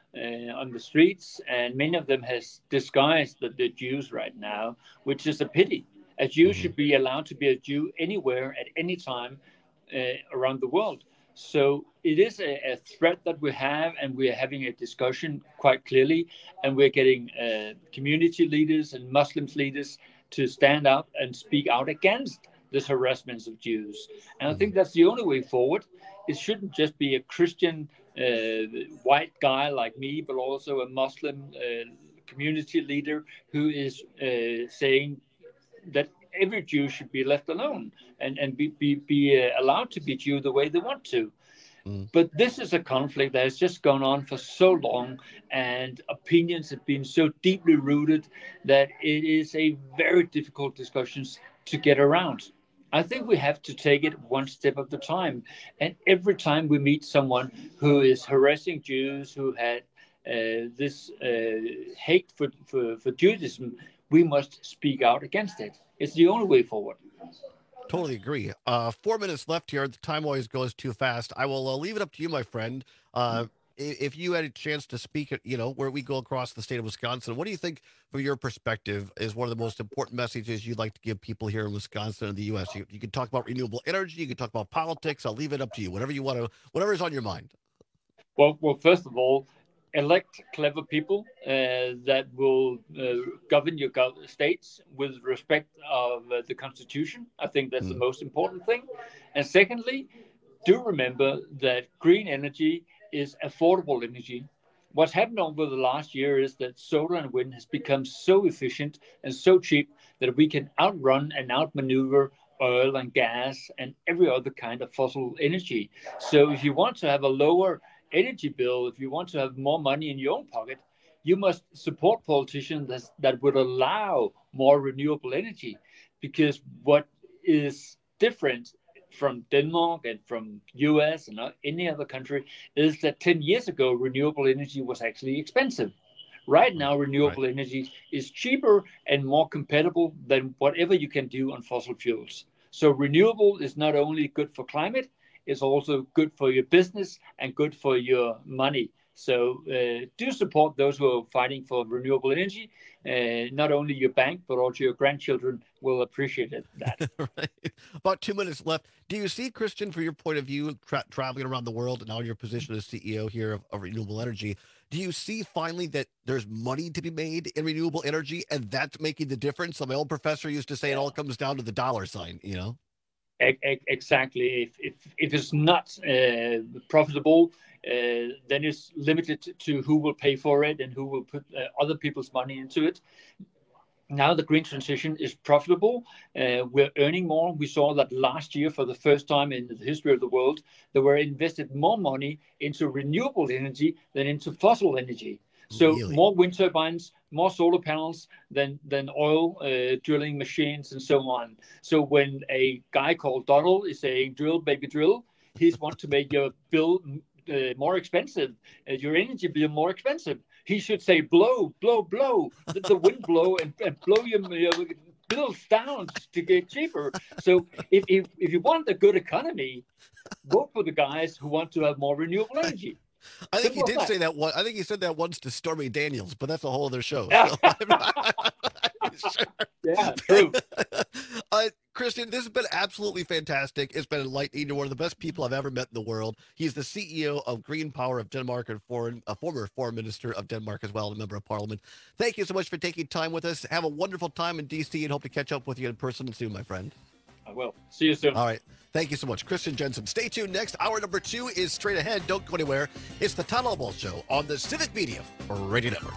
uh, on the streets, and many of them has disguised that they're Jews right now, which is a pity. A Jew should be allowed to be a Jew anywhere at any time uh, around the world. So it is a, a threat that we have, and we are having a discussion quite clearly, and we're getting uh, community leaders and Muslims leaders to stand up and speak out against this harassment of Jews. And I think that's the only way forward. It shouldn't just be a Christian uh, white guy like me, but also a Muslim uh, community leader who is uh, saying that every Jew should be left alone and, and be, be, be uh, allowed to be Jew the way they want to. Mm. But this is a conflict that has just gone on for so long, and opinions have been so deeply rooted that it is a very difficult discussion to get around. I think we have to take it one step at a time. And every time we meet someone who is harassing Jews, who had uh, this uh, hate for, for, for Judaism, we must speak out against it. It's the only way forward. Totally agree. Uh, four minutes left here. The time always goes too fast. I will uh, leave it up to you, my friend. Uh, if you had a chance to speak at, you know, where we go across the state of Wisconsin, what do you think, from your perspective, is one of the most important messages you'd like to give people here in Wisconsin and the U S? You, you can talk about renewable energy. You can talk about politics. I'll leave it up to you. Whatever you want to, whatever's on your mind. Well, well, first of all, elect clever people uh, that will uh, govern your gov- states with respect of uh, the Constitution. I think that's mm. the most important thing. And secondly, do remember that green energy is affordable energy. What's happened over the last year is that solar and wind has become so efficient and so cheap that we can outrun and outmaneuver oil and gas and every other kind of fossil energy. So if you want to have a lower energy bill, if you want to have more money in your own pocket, you must support politicians that, that would allow more renewable energy. Because what is different from Denmark and from U S and any other country is that ten years ago, renewable energy was actually expensive. Right now, renewable right. energy is cheaper and more compatible than whatever you can do on fossil fuels. So renewable is not only good for climate, it's also good for your business and good for your money. So uh, do support those who are fighting for renewable energy. Uh, not only your bank, but also your grandchildren will appreciate it, that. Right. About two minutes left. Do you see, Christian, from your point of view, tra- traveling around the world and now your position as C E O here of, of renewable energy, do you see finally that there's money to be made in renewable energy, and that's making the difference? So my old professor used to say it all comes down to the dollar sign, you know? Exactly. If if, if it's not uh, profitable, uh, then it's limited to who will pay for it and who will put uh, other people's money into it. Now the green transition is profitable. Uh, we're earning more. We saw that last year, for the first time in the history of the world, there were invested more money into renewable energy than into fossil energy. So really? More wind turbines, more solar panels than than oil uh, drilling machines and so on. So when a guy called Donald is saying drill, baby, drill, he's want to make your bill uh, more expensive, uh, your energy bill more expensive. He should say blow, blow, blow, let the wind blow and, and blow your, your bills down to get cheaper. So if, if, if you want a good economy, vote for the guys who want to have more renewable energy. I think Simple he did that. say that one. I think he said that once to Stormy Daniels, but that's a whole other show. So sure. Yeah, true. uh, Christian, this has been absolutely fantastic. It's been enlightening. You're one of the best people I've ever met in the world. He's the C E O of Green Power of Denmark and foreign, a former foreign minister of Denmark as well, a member of parliament. Thank you so much for taking time with us. Have a wonderful time in D C and hope to catch up with you in person soon, my friend. I will. See you soon. All right. Thank you so much, Christian Jensen. Stay tuned. Next, hour number two is straight ahead. Don't go anywhere. It's the Todd Albaugh Show on the Civic Media Radio Network.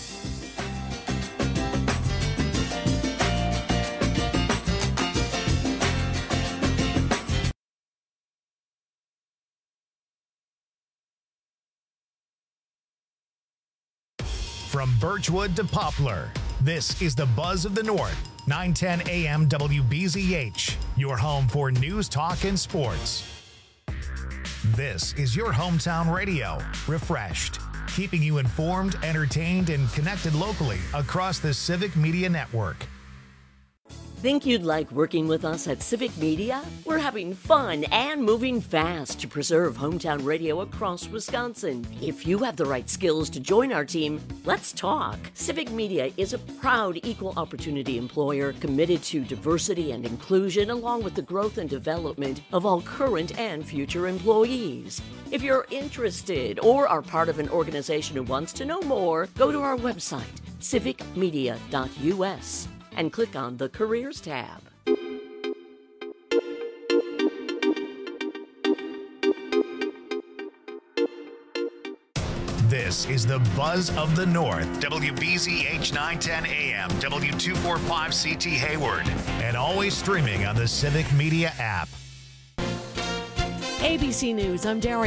From Birchwood to Poplar, this is the Buzz of the North. nine ten A M W B Z H, your home for news, talk, and sports. This is your hometown radio, refreshed, keeping you informed, entertained, and connected locally across the Civic Media Network. Think you'd like working with us at Civic Media? We're having fun and moving fast to preserve hometown radio across Wisconsin. If you have the right skills to join our team, let's talk. Civic Media is a proud equal opportunity employer committed to diversity and inclusion, along with the growth and development of all current and future employees. If you're interested or are part of an organization who wants to know more, go to our website, civic media dot u s, and click on the Careers tab. This is the Buzz of the North, W B Z H nine ten A M, W two forty-five C T Hayward, and always streaming on the Civic Media app. A B C News, I'm Darren.